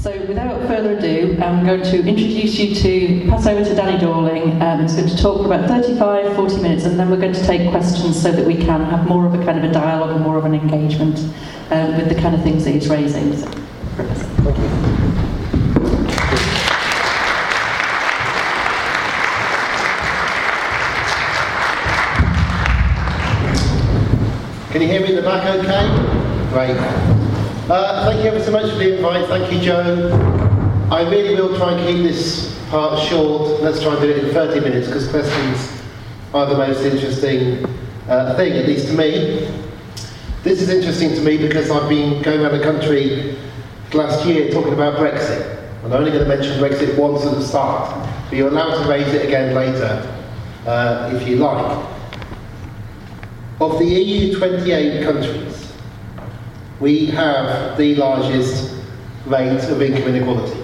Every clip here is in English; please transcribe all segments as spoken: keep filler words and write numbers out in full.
So without further ado, I'm going to introduce you to, pass over to Danny Dorling, um, who's going to talk for about thirty-five, forty minutes, and then we're going to take questions so that we can have more of a kind of a dialogue and more of an engagement um, with the kind of things that he's raising. So, Professor. Thank you. Can you hear me in the back okay? Great. Uh, thank you ever so much for the invite. Thank you, Joe. I really will try and keep this part short. Let's try and do it in thirty minutes because questions are the most interesting uh, thing, at least to me. This is interesting to me because I've been going around the country last year talking about Brexit. I'm only going to mention Brexit once at the start, but you're allowed to raise it again later uh, if you like. Of the E U twenty-eight countries, we have the largest rate of income inequality.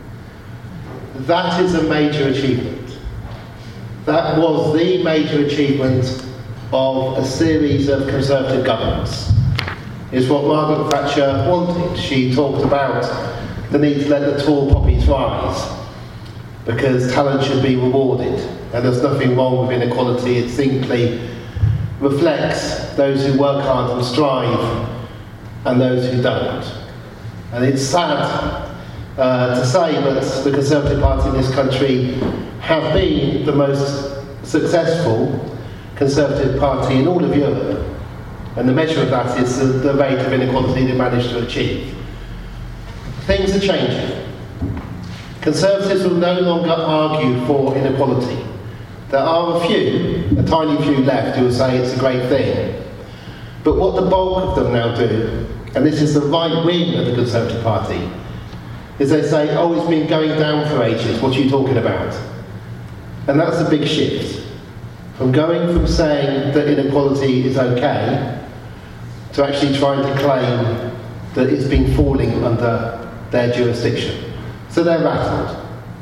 That is a major achievement. That was the major achievement of a series of Conservative governments. It's what Margaret Thatcher wanted. She talked about the need to let the tall poppies rise because talent should be rewarded, and there's nothing wrong with inequality. It simply reflects those who work hard and strive and those who don't. And it's sad uh, to say, but the Conservative Party in this country have been the most successful Conservative Party in all of Europe. And the measure of that is the, the rate of inequality they managed to achieve. Things are changing. Conservatives will no longer argue for inequality. There are a few, a tiny few left, who will say it's a great thing. But what the bulk of them now do, and this is the right wing of the Conservative Party, is they say, oh, it's been going down for ages, what are you talking about? And that's a big shift. From going from saying that inequality is okay, to actually trying to claim that it's been falling under their jurisdiction. So they're rattled.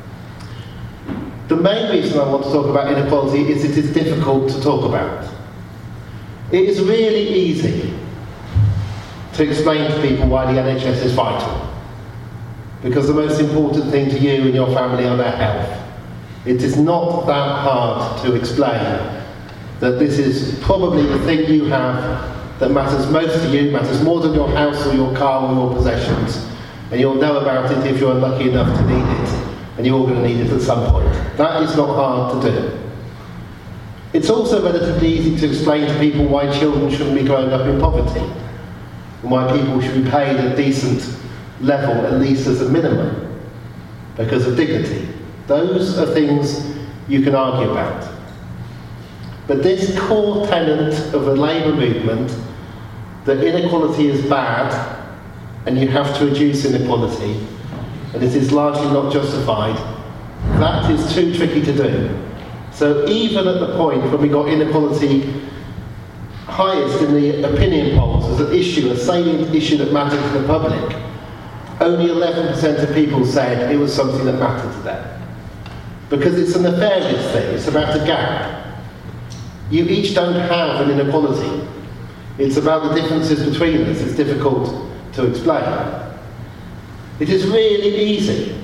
The main reason I want to talk about inequality is it is difficult to talk about. It is really easy to explain to people why the N H S is vital. Because the most important thing to you and your family are their health. It is not that hard to explain that this is probably the thing you have that matters most to you, matters more than your house or your car or your possessions. And you'll know about it if you're unlucky enough to need it. And you're all going to need it at some point. That is not hard to do. It's also relatively easy to explain to people why children shouldn't be growing up in poverty, and why people should be paid a decent level, at least as a minimum, because of dignity. Those are things you can argue about. But this core tenet of the Labour movement, that inequality is bad, and you have to reduce inequality, and it is largely not justified, that is too tricky to do. So even at the point when we got inequality highest in the opinion polls as an issue, a salient issue that mattered to the public, only eleven percent of people said it was something that mattered to them. Because it's a nefarious thing, it's about a gap. You each don't have an inequality. It's about the differences between us, it's difficult to explain. It is really easy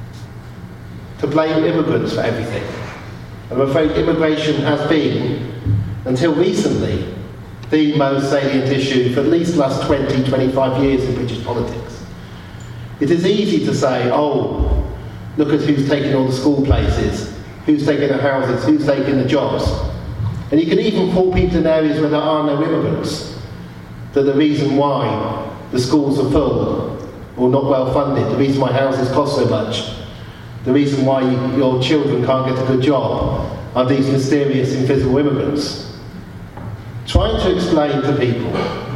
to blame immigrants for everything. I'm afraid immigration has been, until recently, the most salient issue for at least the last twenty, twenty-five years in British politics. It is easy to say, oh, look at who's taking all the school places, who's taking the houses, who's taking the jobs. And you can even pull people in areas where there are no immigrants, that the reason why the schools are full or not well funded, the reason why houses cost so much, the reason why you, your children can't get a good job are these mysterious invisible immigrants. Trying to explain to people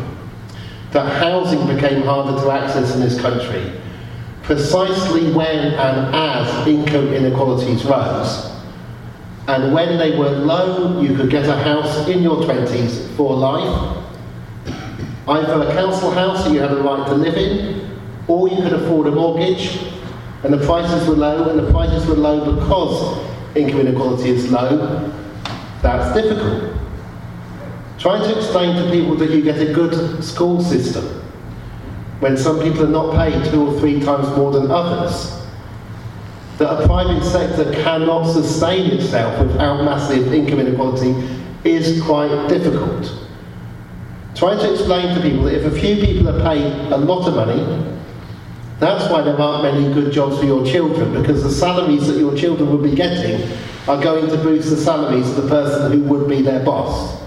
that housing became harder to access in this country precisely when and as income inequalities rose, and when they were low you could get a house in your twenties for life, either a council house that you had a right to live in, or you could afford a mortgage, and the prices were low, and the prices were low because income inequality is low. That's difficult. Trying to explain to people that you get a good school system, when some people are not paid two or three times more than others, that a private sector cannot sustain itself without massive income inequality is quite difficult. Trying to explain to people that if a few people are paid a lot of money, that's why there aren't many good jobs for your children, because the salaries that your children will be getting are going to boost the salaries of the person who would be their boss.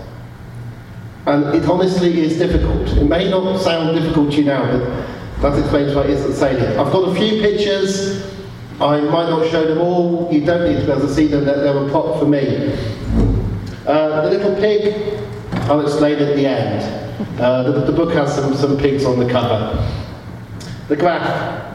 And it honestly is difficult. It may not sound difficult to you now, but that explains why it isn't salient. I've got a few pictures. I might not show them all. You don't need to be able to see them. They're a prop for me. Uh, the little pig, I'll explain at the end. Uh, the, the book has some, some pigs on the cover. The graph.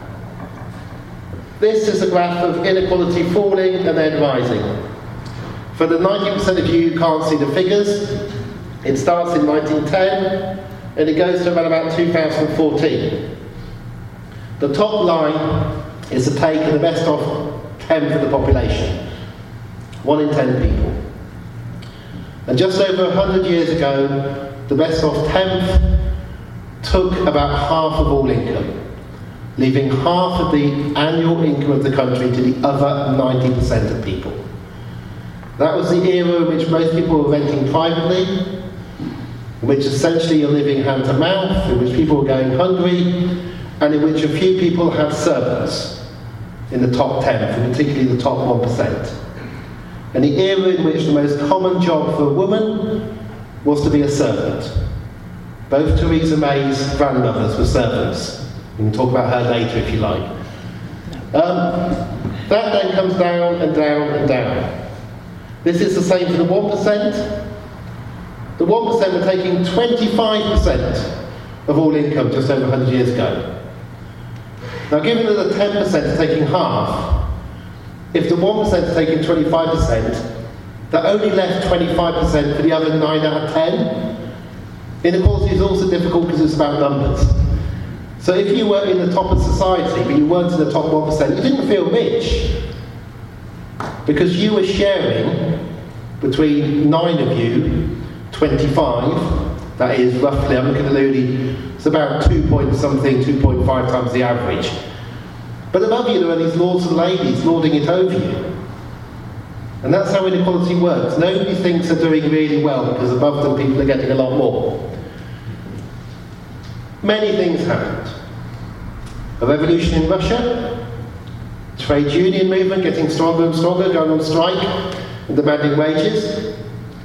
This is a graph of inequality falling and then rising. For the ninety percent of you who can't see the figures, it starts in nineteen ten and it goes to around about two thousand fourteen. The top line is the take of the best of tenth of the population. One in ten people. And just over one hundred years ago, the best of tenth took about half of all income, leaving half of the annual income of the country to the other ninety percent of people. That was the era in which most people were renting privately, in which essentially you're living hand to mouth, in which people were going hungry, and in which a few people had servants in the top tenth, and particularly the top one percent. And the era in which the most common job for a woman was to be a servant. Both Theresa May's grandmothers were servants. We can talk about her later if you like. Um, that then comes down and down and down. This is the same for the one percent. The one percent were taking twenty-five percent of all income just over one hundred years ago. Now, given that the ten percent are taking half, if the one percent are taking twenty-five percent, that only left twenty-five percent for the other nine out of ten. Inequality is also difficult because it's about numbers. So if you were in the top of society, but you weren't in the top one percent, you didn't feel rich, because you were sharing between nine of you, twenty-five, that is roughly, I'm looking at Ludi, it's about two point something, two point five times the average. But above you there are these lords and ladies lording it over you. And that's how inequality works. Nobody thinks they're doing really well because above them people are getting a lot more. Many things happened. A revolution in Russia, trade union movement getting stronger and stronger, going on strike and demanding wages.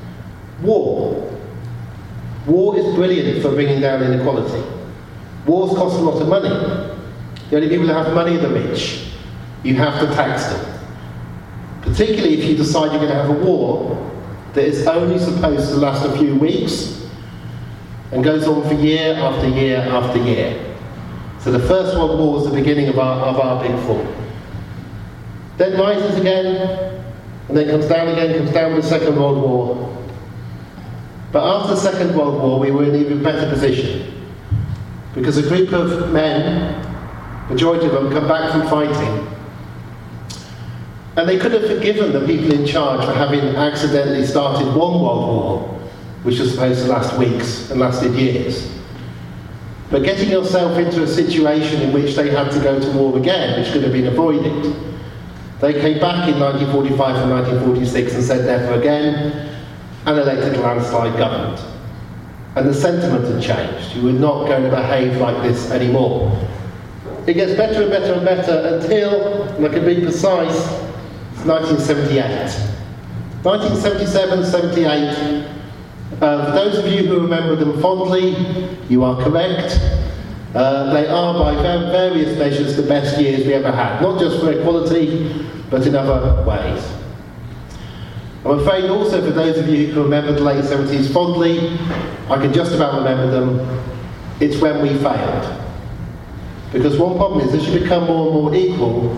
War. War is brilliant for bringing down inequality. Wars cost a lot of money. The only people who have money are the rich. You have to tax them. Particularly if you decide you're going to have a war that is only supposed to last a few weeks and goes on for year after year after year. So the First World War was the beginning of our, of our big fall. Then rises again, and then comes down again, comes down with the Second World War. But after the Second World War, we were in an even better position. Because a group of men, majority of them, come back from fighting. And they could have forgiven the people in charge for having accidentally started one world war, which was supposed to last weeks and lasted years. But getting yourself into a situation in which they had to go to war again, which could have been avoided, they came back in nineteen forty-five and nineteen forty-six and said never again, and elected a landslide government. And the sentiment had changed. You were not going to behave like this anymore. It gets better and better and better until, and I can be precise, it's nineteen seventy-eight. nineteen seventy-seven, seventy-eight. Uh, for those of you who remember them fondly, you are correct. Uh, they are, by various measures, the best years we ever had. Not just for equality, but in other ways. I'm afraid also for those of you who remember the late seventies fondly, I can just about remember them, it's when we failed. Because one problem is, as you become more and more equal,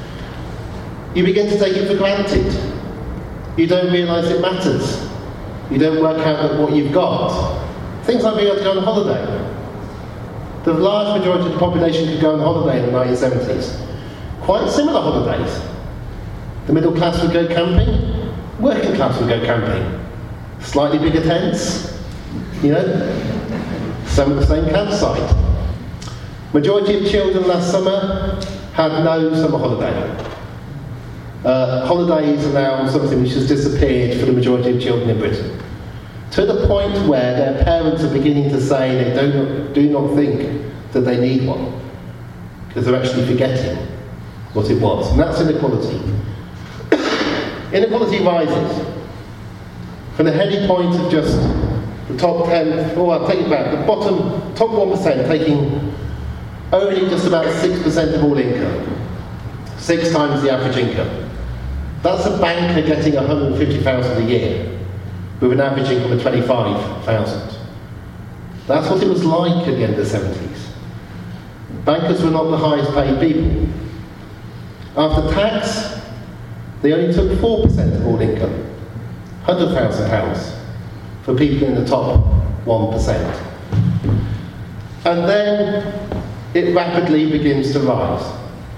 you begin to take it for granted. You don't realise it matters. You don't work out that what you've got. Things like being able to go on holiday. The large majority of the population could go on holiday in the nineteen seventies. Quite similar holidays. The middle class would go camping, working class would go camping. Slightly bigger tents, you know, some of the same campsite. Majority of children last summer had no summer holiday. Uh, holidays are now something which has disappeared for the majority of children in Britain. To the point where their parents are beginning to say they do not, do not think that they need one, because they're actually forgetting what it was. And that's inequality. Inequality rises from the heady point of just the top ten, or I'll take it back, the bottom, top one percent taking only just about six percent of all income, six times the average income. That's a banker getting one hundred fifty thousand pounds a year, with an average income of twenty-five thousand. That's what it was like at the end of the seventies. Bankers were not the highest paid people. After tax, they only took four percent of all income, one hundred thousand pounds, for people in the top one percent. And then it rapidly begins to rise.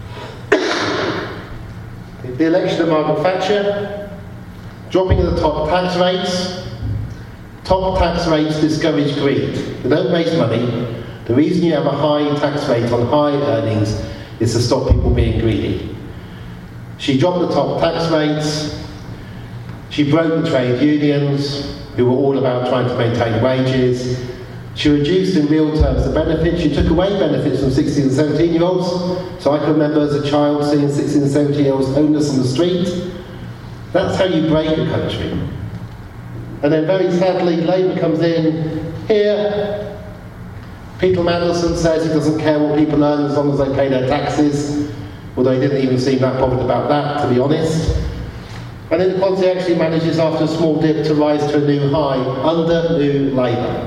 The election of Margaret Thatcher, dropping of the top tax rates. Top tax rates discourage greed. They don't raise money. The reason you have a high tax rate on high earnings is to stop people being greedy. She dropped the top tax rates. She broke the trade unions, who were all about trying to maintain wages. She reduced in real terms the benefits. She took away benefits from sixteen and seventeen year olds. So I can remember as a child seeing sixteen and seventeen year olds homeless on the street. That's how you break a country. And then very sadly, Labour comes in here. Peter Mandelson says he doesn't care what people earn as long as they pay their taxes, although he didn't even seem that bothered about that, to be honest. And inequality actually manages, after a small dip, to rise to a new high under New Labour.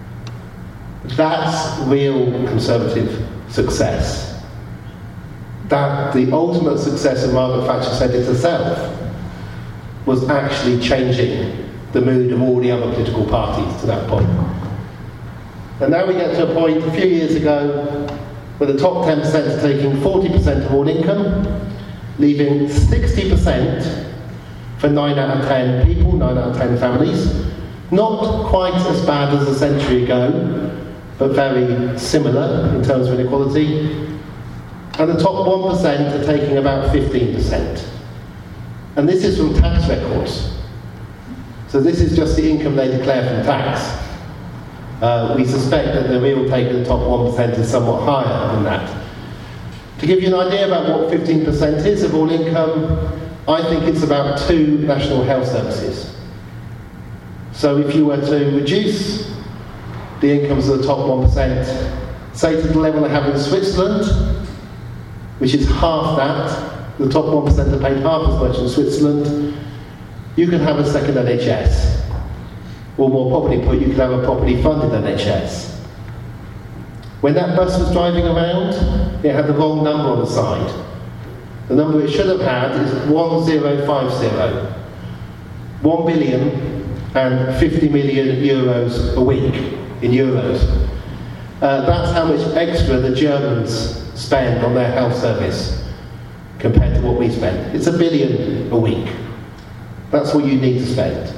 That's real Conservative success. That the ultimate success of Margaret Thatcher's edit herself was actually changing the mood of all the other political parties to that point. And now we get to a point a few years ago where the top ten percent are taking forty percent of all income, leaving sixty percent for nine out of ten people, nine out of ten families. Not quite as bad as a century ago, but very similar in terms of inequality. And the top one percent are taking about fifteen percent. And this is from tax records. So this is just the income they declare from tax. Uh, we suspect that the real take of the top one percent is somewhat higher than that. To give you an idea about what fifteen percent is of all income, I think it's about two national health services. So if you were to reduce the incomes of the top one percent, say to the level they have in Switzerland, which is half that, the top one percent are paid half as much in Switzerland, you can have a second N H S. Or more properly put, you could have a properly funded N H S. When that bus was driving around, it had the wrong number on the side. The number it should have had is one zero five zero. One billion and fifty million euros a week in euros. Uh, that's how much extra the Germans spend on their health service compared to what we spend. It's a billion a week. That's what you need to spend.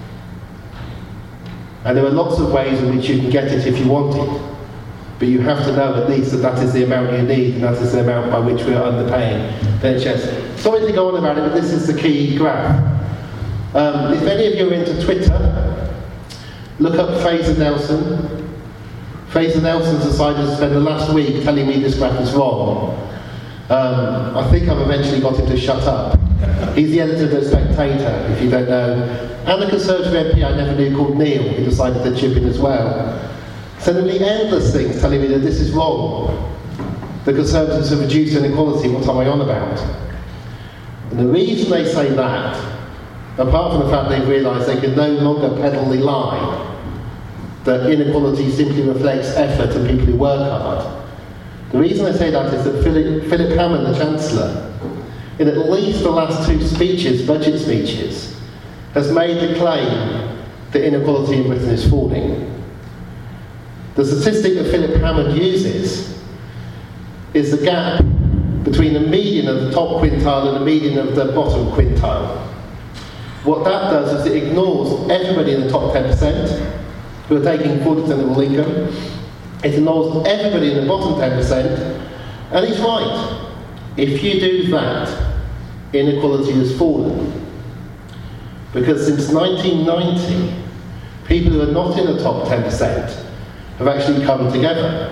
And there are lots of ways in which you can get it if you want it. But you have to know at least that that is the amount you need, and that is the amount by which we are underpaying the N H S. Sorry to go on about it, but this is the key graph. Um, if any of you are into Twitter, look up Fraser Nelson. Fraser Nelson's decided to spend the last week telling me this graph is wrong. Um, I think I've eventually got him to shut up. He's the editor of The Spectator, if you don't know. And the Conservative M P I never knew called Neil, who decided to chip in as well. Sending me endless things telling me that this is wrong. The Conservatives have reduced inequality, what am I on about? And the reason they say that, apart from the fact they've realised they can no longer peddle the lie that inequality simply reflects effort and people who work hard, the reason they say that is that Philip, Philip Hammond, the Chancellor, in at least the last two speeches, budget speeches, has made the claim that inequality in Britain is falling. The statistic that Philip Hammond uses is the gap between the median of the top quintile and the median of the bottom quintile. What that does is it ignores everybody in the top ten percent who are taking forty percent of all income, It involves everybody in the bottom ten percent, and he's right. If you do that, inequality has fallen. Because since nineteen ninety, people who are not in the top ten percent have actually come together.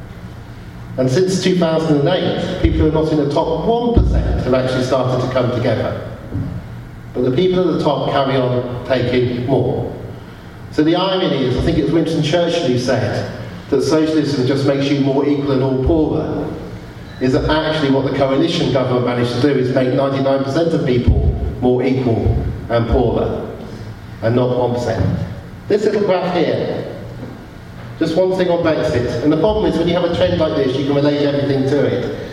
And since two thousand eight, people who are not in the top one percent have actually started to come together. But the people at the top carry on taking more. So the irony is, I think it was Winston Churchill who said that socialism just makes you more equal and all poorer, is that actually what the coalition government managed to do is make ninety-nine percent of people more equal and poorer, and not one percent. This little graph here, just one thing on Brexit, and the problem is when you have a trend like this, you can relate everything to it.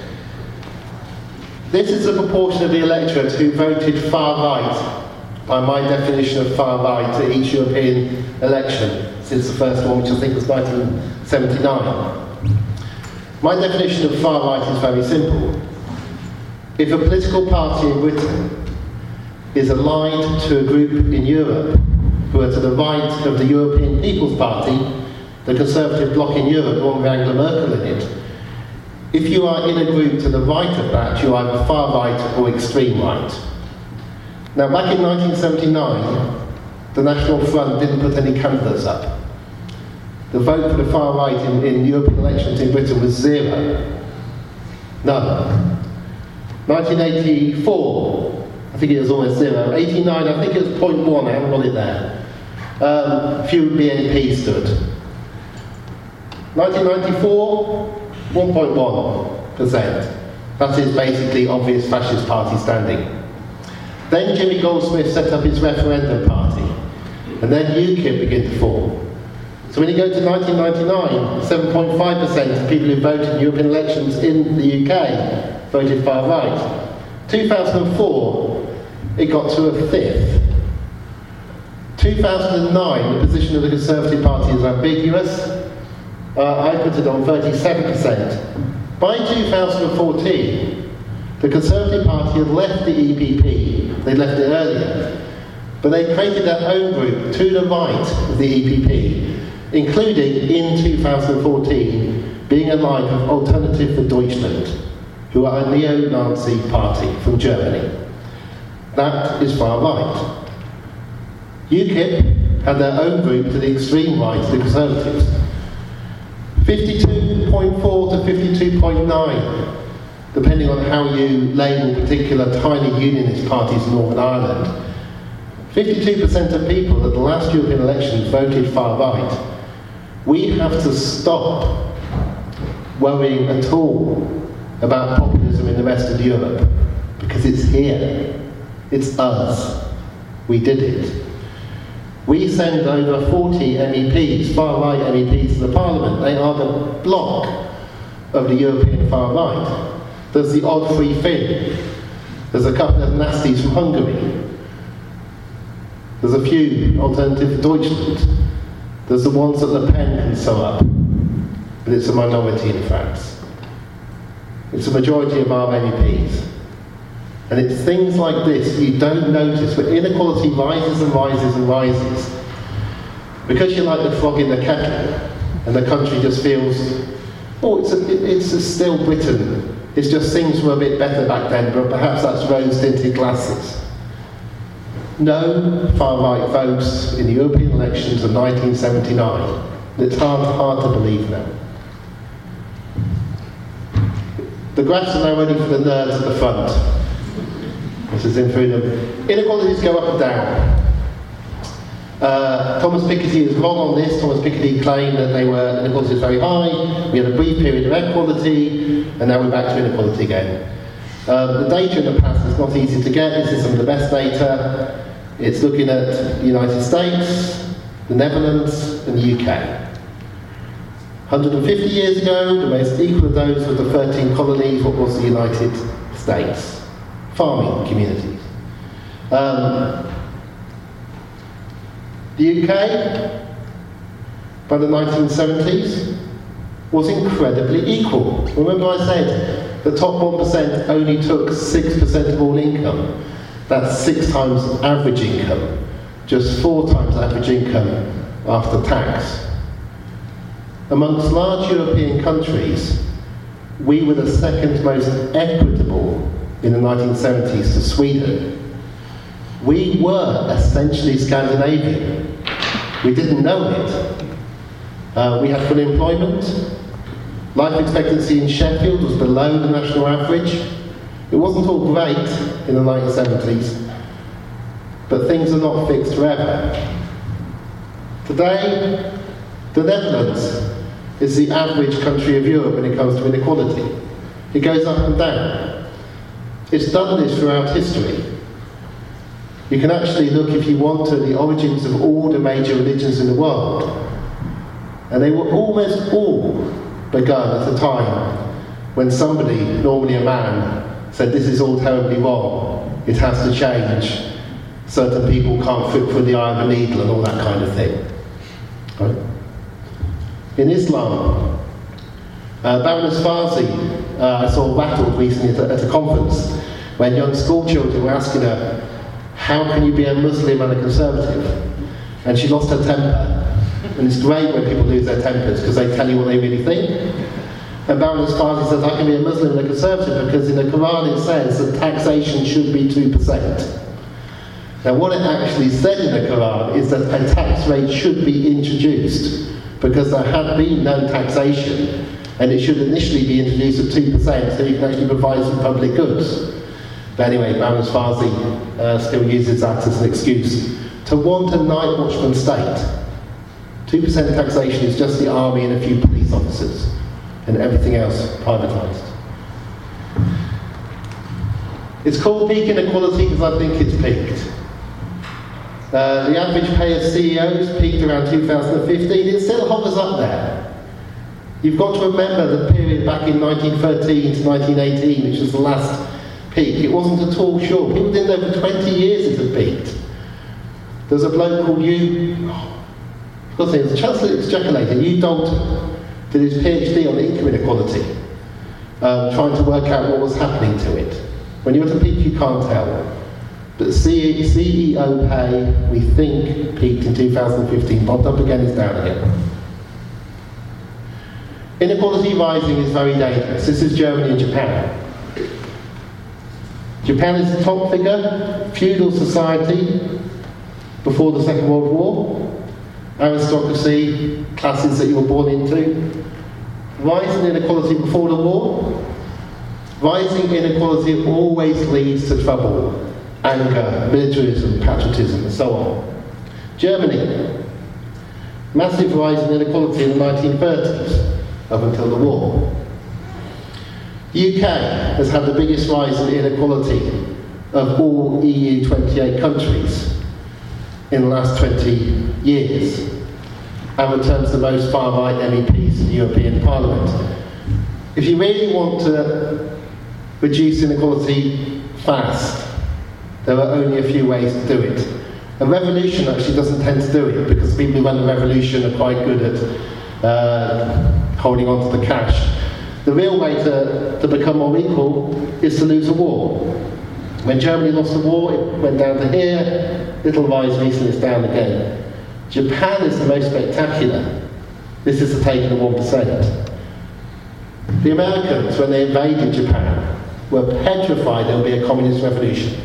This is the proportion of the electorate who voted far right, by my definition of far right, at each European election, since the first one, which I think was nineteen seventy-nine. My definition of far right is very simple. If a political party in Britain is allied to a group in Europe who are to the right of the European People's Party, the Conservative bloc in Europe, the one with Angela Merkel in it, if you are in a group to the right of that, you are either far right or extreme right. Now, back in nineteen seventy-nine, the National Front didn't put any candidates up. The vote for the far right in, in European elections in Britain was zero. None. nineteen eighty-four, I think it was almost zero. eighty-nine, I think it was zero point one, I haven't got it there. Um, few B N P stood. nineteen ninety-four, one point one percent. That is basically obvious fascist party standing. Then Jimmy Goldsmith set up his referendum party, and then UKIP began to form. So when you go to nineteen ninety-nine, seven point five percent of people who voted in European elections in the U K voted far right. two thousand four, it got to a fifth. two thousand nine, the position of the Conservative Party is ambiguous. Uh, I put it on thirty-seven percent. By two thousand fourteen, the Conservative Party had left the E P P. They left it earlier. But they created their own group to the right of the E P P, including, in two thousand fourteen, being allied with Alternative for Deutschland, who are a neo-Nazi party from Germany. That is far right. UKIP had their own group to the extreme right, the Conservatives. fifty-two point four to fifty-two point nine, depending on how you label particular tiny unionist parties in Northern Ireland. fifty-two percent of people at the last European elections voted far right. We have to stop worrying at all about populism in the rest of Europe, because it's here. It's us. We did it. We send over forty M E Ps, far-right M E Ps, to the Parliament. They are the bloc of the European far-right. There's the odd Free Fin. There's a couple of nasties from Hungary. There's a few Alternative for Deutschland. There's the ones that Le Pen can sew up. But it's a minority in France. It's a majority of our M E Ps. And it's things like this you don't notice, where inequality rises and rises and rises. Because you're like the frog in the kettle, and the country just feels, oh, it's, a, it's a still Britain. It's just things were a bit better back then, but perhaps that's rose-tinted glasses. No far-right votes in the European elections of nineteen seventy-nine. It's hard, hard to believe now. The graphs are now ready for the nerds at the front. This is in through them. Inequalities go up and down. Uh, Thomas Piketty is wrong on this. Thomas Piketty claimed that they were inequalities very high. We had a brief period of equality, and now we're back to inequality again. Uh, the data in the past is not easy to get. This is some of the best data. It's looking at the United States, the Netherlands, and the U K. one hundred fifty years ago, the most equal of those were the thirteen colonies, what was the United States. Farming communities. Um, the U K, by the nineteen seventies, was incredibly equal. Remember I said the top one percent only took six percent of all income. That's six times average income, just four times average income after tax. Amongst large European countries, we were the second most equitable in the nineteen seventies to Sweden. We were essentially Scandinavian. We didn't know it. Uh, we had full employment. Life expectancy in Sheffield was below the national average. It wasn't all great in the nineteen seventies, but things are not fixed forever. Today, the Netherlands is the average country of Europe when it comes to inequality. It goes up and down. It's done this throughout history. You can actually look, if you want, at the origins of all the major religions in the world. And they were almost all begun at a time when somebody, normally a man, said this is all terribly wrong, it has to change, certain people can't fit through the eye of a needle and all that kind of thing. Right? In Islam, uh, Baroness Farsi, uh, I saw rattled recently at a, at a conference when young school children were asking her, how can you be a Muslim and a conservative? And she lost her temper. And it's great when people lose their tempers because they tell you what they really think. And Baroness Farsi says, I can be a Muslim and a conservative because in the Quran it says that taxation should be two percent. Now what it actually said in the Quran is that a tax rate should be introduced because there had been no taxation and it should initially be introduced at two percent so you can actually provide some public goods. But anyway, Baroness Farsi uh, still uses that as an excuse to want a night watchman state. two percent taxation is just the army and a few police officers, and everything else privatised. It's called peak inequality because I think it's peaked. Uh, the average pay of C E Os peaked around two thousand fifteen. It still hovers up there. You've got to remember the period back in nineteen thirteen to nineteen eighteen, which was the last peak. It wasn't at all short. People didn't know for twenty years it had peaked. There's a bloke called Hugh, oh, it was the Chancellor of the Exchequer later, Hugh Dalton, did his PhD on income inequality, um, trying to work out what was happening to it. When you're at a peak, you can't tell. But C E O pay, we think, peaked in two thousand fifteen, popped up again, it's down again. Inequality rising is very dangerous. This is Germany and Japan. Japan is the top figure, feudal society before the Second World War, aristocracy, classes that you were born into, rising inequality before the war. Rising inequality always leads to trouble, anger, militarism, patriotism, and so on. Germany, massive rise in inequality in the nineteen thirties, up until the war. The U K has had the biggest rise in inequality of all E U twenty-eight countries in the last twenty years, and returns the most far-right M E Ps in the European Parliament. If you really want to reduce inequality fast, there are only a few ways to do it. A revolution actually doesn't tend to do it, because people who run the revolution are quite good at uh, holding on to the cash. The real way to, to become more equal is to lose a war. When Germany lost the war, it went down to here, little rise recently, it's down again. Japan is the most spectacular. This is the taking of one percent. The Americans, when they invaded Japan, were petrified there would be a communist revolution.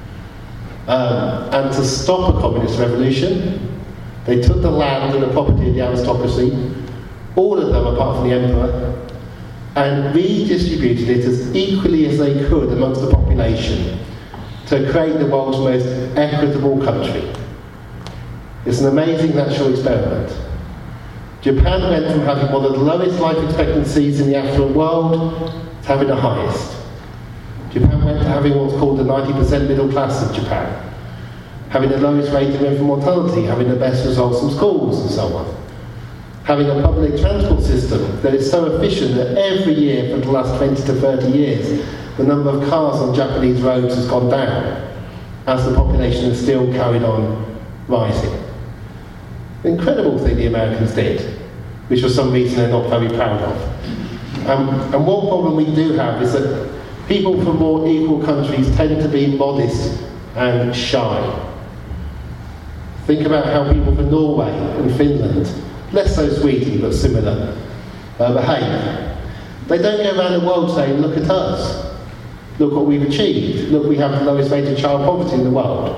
Um, and to stop a communist revolution, they took the land and the property of the aristocracy, all of them apart from the emperor, and redistributed it as equally as they could amongst the population to create the world's most equitable country. It's an amazing natural experiment. Japan went from having one of the lowest life expectancies in the affluent world to having the highest. Japan went to having what's called the ninety percent middle class of Japan, having the lowest rate of infant mortality, having the best results from schools and so on, having a public transport system that is so efficient that every year for the last twenty to thirty years, the number of cars on Japanese roads has gone down as the population has still carried on rising. The incredible thing the Americans did, which for some reason they're not very proud of. Um, and one problem we do have is that people from more equal countries tend to be modest and shy. Think about how people from Norway and Finland less so Sweden, but similar, uh, behave. They don't go around the world saying, look at us, look what we've achieved, look, we have the lowest rate of child poverty in the world.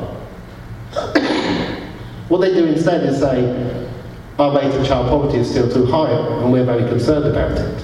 What they do instead is say, our rate of child poverty is still too high, and we're very concerned about it.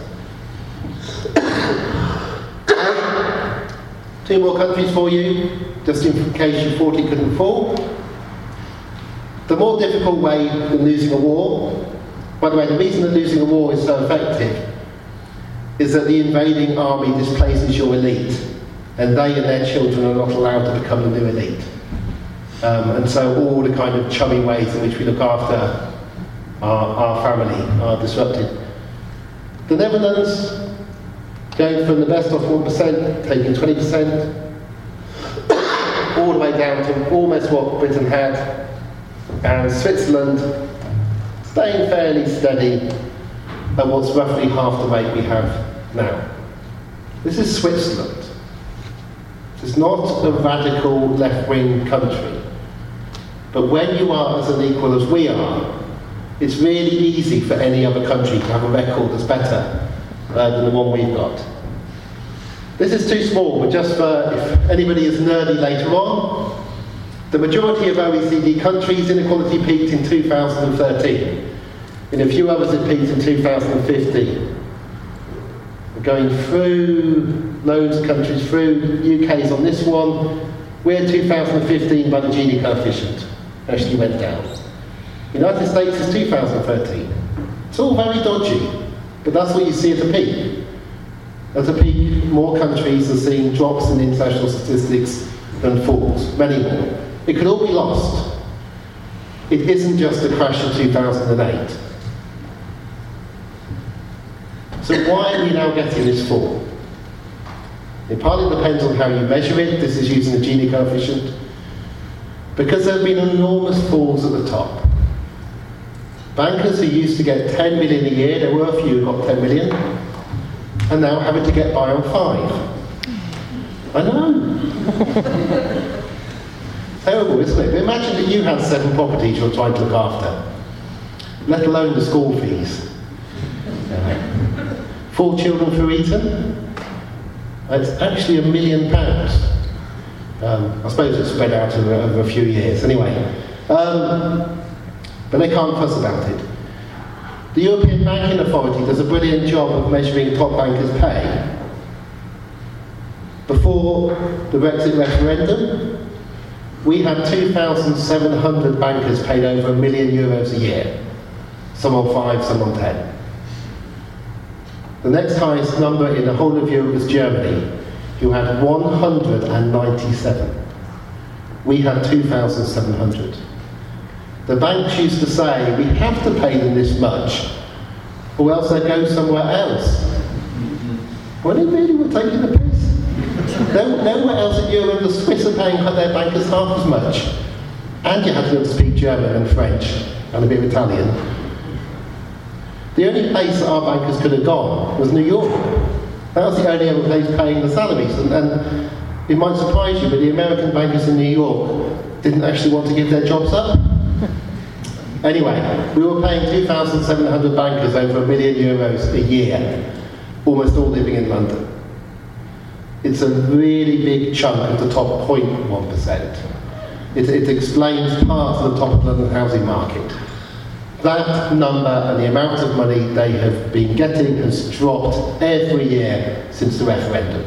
Two more countries for you, just in case you thought it couldn't fall. The more difficult way than losing a war, by the way, the reason that losing a war is so effective is that the invading army displaces your elite, and they and their children are not allowed to become the new elite. Um, and so all the kind of chummy ways in which we look after our, our family are disrupted. The Netherlands, going from the best of one percent, taking twenty percent, all the way down to almost what Britain had, and Switzerland staying fairly steady at what's roughly half the rate we have now. This is Switzerland. It's not a radical left-wing country. But when you are as an equal as we are, it's really easy for any other country to have a record that's better uh, than the one we've got. This is too small, but just for if anybody is nerdy later on, the majority of O E C D countries, inequality peaked in two thousand thirteen. In a few others it peaked in two thousand fifteen. We're going through loads of countries through, U K's on this one. We're two thousand fifteen by the Gini coefficient, actually went down. United States is two thousand thirteen. It's all very dodgy, but that's what you see at a peak. At a peak, more countries are seeing drops in international statistics than falls, many more. It could all be lost. It isn't just the crash of two thousand eight. So why are we now getting this fall? It partly depends on how you measure it. This is using the Gini coefficient. Because there have been enormous falls at the top. Bankers who used to get ten million a year, there were a few who got ten million, are now having to get by on five. I know. Terrible, isn't it? But imagine that you had seven properties you're trying to look after, let alone the school fees. Yeah. Four children for Eton? It's actually a million pounds. Um, I suppose it's spread out over, over a few years. Anyway, um, but they can't fuss about it. The European Banking Authority does a brilliant job of measuring top bankers' pay. Before the Brexit referendum, we had two thousand seven hundred bankers paid over a million euros a year. Some on five, some on ten. The next highest number in the whole of Europe was Germany, who had one hundred ninety-seven. We had two thousand seven hundred. The banks used to say, we have to pay them this much, or else they go somewhere else. Well, they really were taking the piss. No, nowhere else in Europe, the Swiss are paying their bankers half as much. And you had to be able to speak German and French, and a bit of Italian. The only place that our bankers could have gone was New York. That was the only other place paying the salaries. And, and it might surprise you, but the American bankers in New York didn't actually want to give their jobs up. Anyway, we were paying two thousand seven hundred bankers over a million euros a year, almost all living in London. It's a really big chunk of the top zero point one percent. It, it explains part of the top of London housing market. That number and the amount of money they have been getting has dropped every year since the referendum.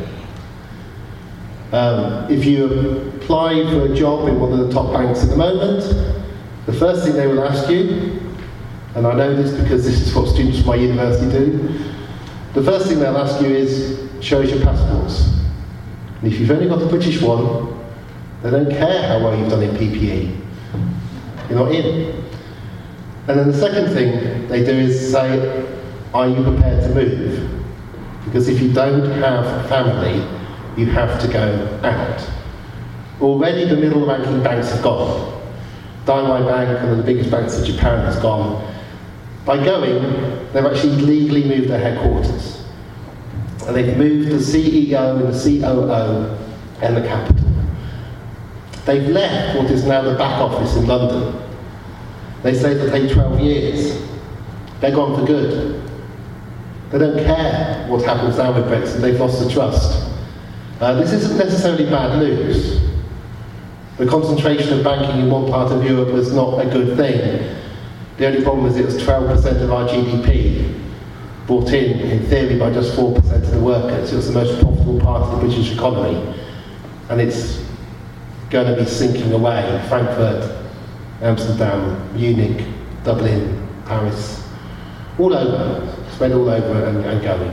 Um, if you apply for a job in one of the top banks at the moment, the first thing they will ask you, and I know this because this is what students from my university do, the first thing they'll ask you is, show us your passports. And if you've only got a British one, they don't care how well you've done in P P E. You're not in. And then the second thing they do is say, are you prepared to move? Because if you don't have family, you have to go out. Already the middle ranking banks have gone. Daimai Bank, one of the biggest banks in Japan, has gone. By going, they've actually legally moved their headquarters. And they've moved the C E O and the C O O and the capital. They've left what is now the back office in London. They say it'll take twelve years. They're gone for good. They don't care what happens now with Brexit. They've lost the trust. Uh, this isn't necessarily bad news. The concentration of banking in one part of Europe was not a good thing. The only problem is it was twelve percent of our G D P, brought in, in theory, by just four percent of the workers. It was the most profitable part of the British economy. And it's going to be sinking away. Frankfurt, Amsterdam, Munich, Dublin, Paris, all over, spread all over and, and going.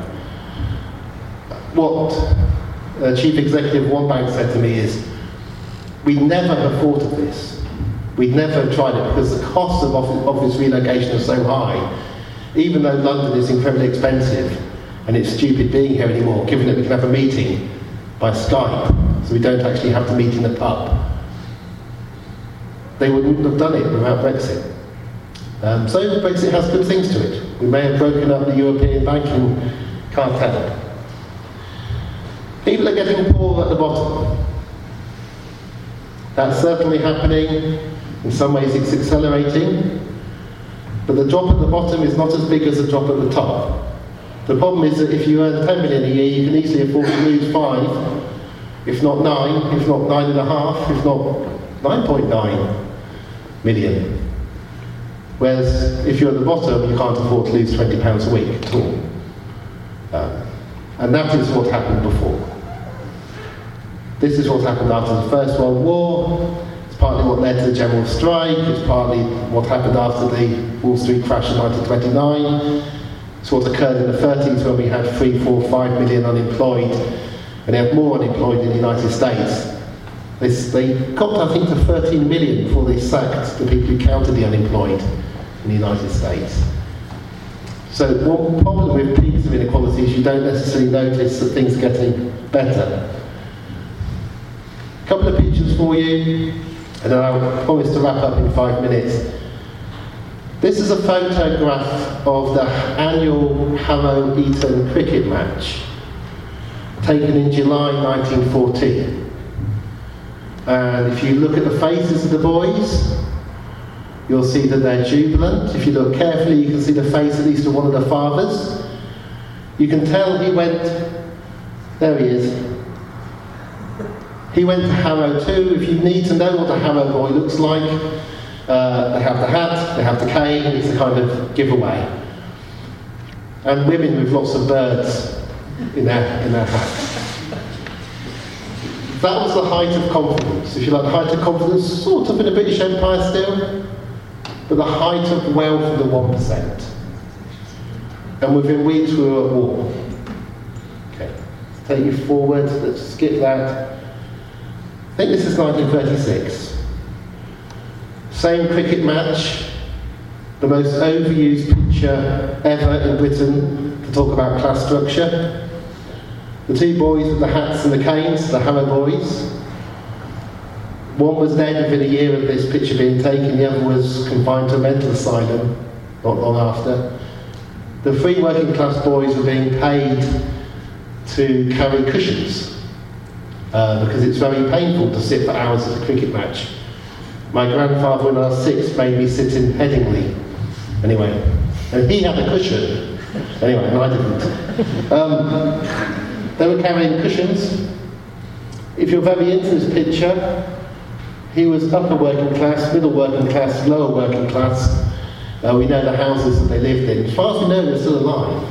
What uh, Chief Executive of one bank said to me is, we never have thought of this. We'd never have tried it because the cost of office, office relocation is so high, even though London is incredibly expensive and it's stupid being here anymore, given that we can have a meeting by Skype, so we don't actually have to meet in the pub. They wouldn't have done it without Brexit. Um, so Brexit has good things to it. We may have broken up the European banking cartel. People are getting poorer at the bottom. That's certainly happening. In some ways it's accelerating. But the drop at the bottom is not as big as the drop at the top. The problem is that if you earn ten million a year, you can easily afford to lose five, if not nine, if not nine and a half, if not nine point nine million. Whereas if you're at the bottom, you can't afford to lose twenty pounds a week at all. Um, and that is what happened before. This is what happened after the First World War. It's partly what led to the general strike. It's partly what happened after the Wall Street crash in nineteen twenty-nine. It's what occurred in the thirties when we had three, four, five million unemployed, and they have more unemployed in the United States. They, they got, I think, to thirteen million before they sacked the people who counted the unemployed in the United States. So one problem with peaks of inequality is you don't necessarily notice that things are getting better. A couple of pictures for you, and then I promise to wrap up in five minutes. This is a photograph of the annual Harrow-Eton cricket match, taken in July nineteen fourteen. And if you look at the faces of the boys, you'll see that they're jubilant. If you look carefully, you can see the face at least of one of the fathers. You can tell he went, there he is. He went to Harrow too. If you need to know what a Harrow boy looks like, uh, they have the hat, they have the cane, it's a kind of giveaway. And women with lots of birds in their, in their hats. That was the height of confidence. If you like, the height of confidence, sort of in the British Empire still, but the height of wealth of the one percent. And within weeks we were at war. Okay, let's take you forward, let's skip that. I think this is nineteen thirty-six. Same cricket match, the most overused picture ever in Britain to talk about class structure. The two boys with the hats and the canes, the Harrow boys. One was dead within a year of this picture being taken, the other was confined to a mental asylum not long after. The three working class boys were being paid to carry cushions uh, because it's very painful to sit for hours at a cricket match. My grandfather, when I was six, made me sit in Headingley. Anyway, and he had a cushion. Anyway, and I didn't. Um, they were carrying cushions. If you're very into this picture, he was upper working class, middle working class, lower working class. Uh, we know the houses that they lived in. As far as we know, they're still alive.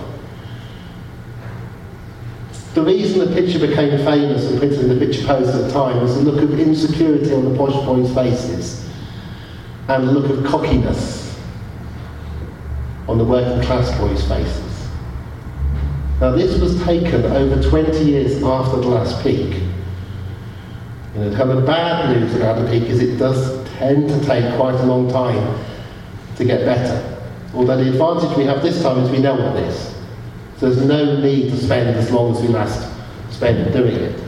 The reason the picture became famous and printed in the picture post at the time was the look of insecurity on the posh boys' faces and the look of cockiness on the working class boys' faces. Now this was taken over twenty years after the last peak. You know, kind of the bad news about the peak is it does tend to take quite a long time to get better. Although the advantage we have this time is we know what it is. So there's no need to spend as long as we last spent doing it.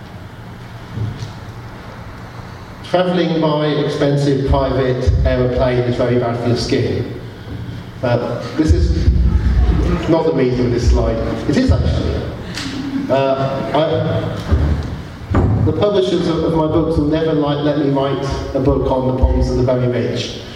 Travelling by expensive private aeroplane is very bad for your skin. Uh, this is not the reason of this slide. It is actually. Uh, I, the publishers of, of my books will never like, let me write a book on the problems of the very rich.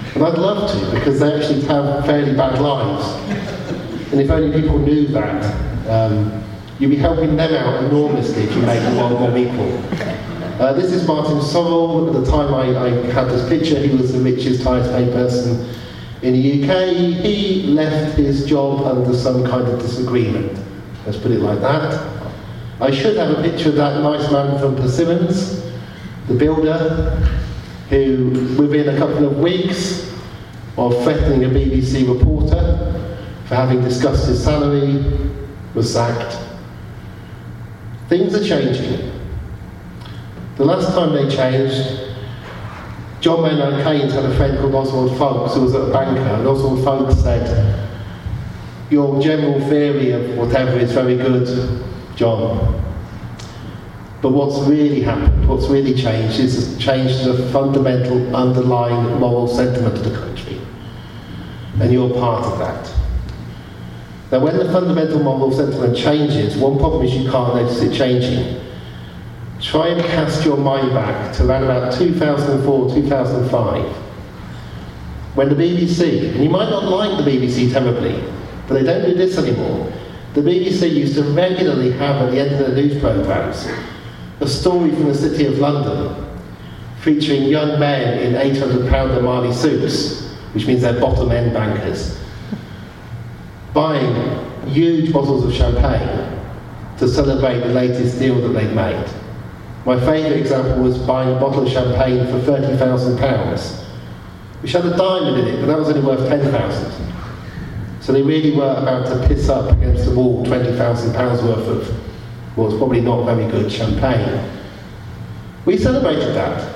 And I'd love to, because they actually have fairly bad lives. And if only people knew that, um, you'd be helping them out enormously if you make the world more equal. Uh, this is Martin Sorrell. At the time I, I had this picture, he was the richest, highest paid person in the U K. He left his job under some kind of disagreement. Let's put it like that. I should have a picture of that nice man from Persimmons, the builder, who within a couple of weeks of threatening a B B C reporter for having discussed his salary, was sacked. Things are changing. The last time they changed, John Maynard Keynes had a friend called Oswald Folkes who was a banker, and Oswald Folkes said, "Your general theory of whatever is very good, John. But what's really happened, what's really changed, is a change to the fundamental underlying moral sentiment of the country. And you're part of that." Now, when the fundamental moral sentiment changes, one problem is you can't notice it changing. Try and cast your mind back to around about two thousand four, two thousand five, when the B B C, and you might not like the B B C terribly, but they don't do this anymore. The B B C used to regularly have at the end of their news programmes a story from the City of London featuring young men in eight hundred pound Armani suits, which means they're bottom end bankers, buying huge bottles of champagne to celebrate the latest deal that they'd made. My favourite example was buying a bottle of champagne for thirty thousand pounds, which had a diamond in it, but that was only worth ten thousand. So they really were about to piss up against the wall twenty thousand pounds worth of what was probably not very good champagne. We celebrated that.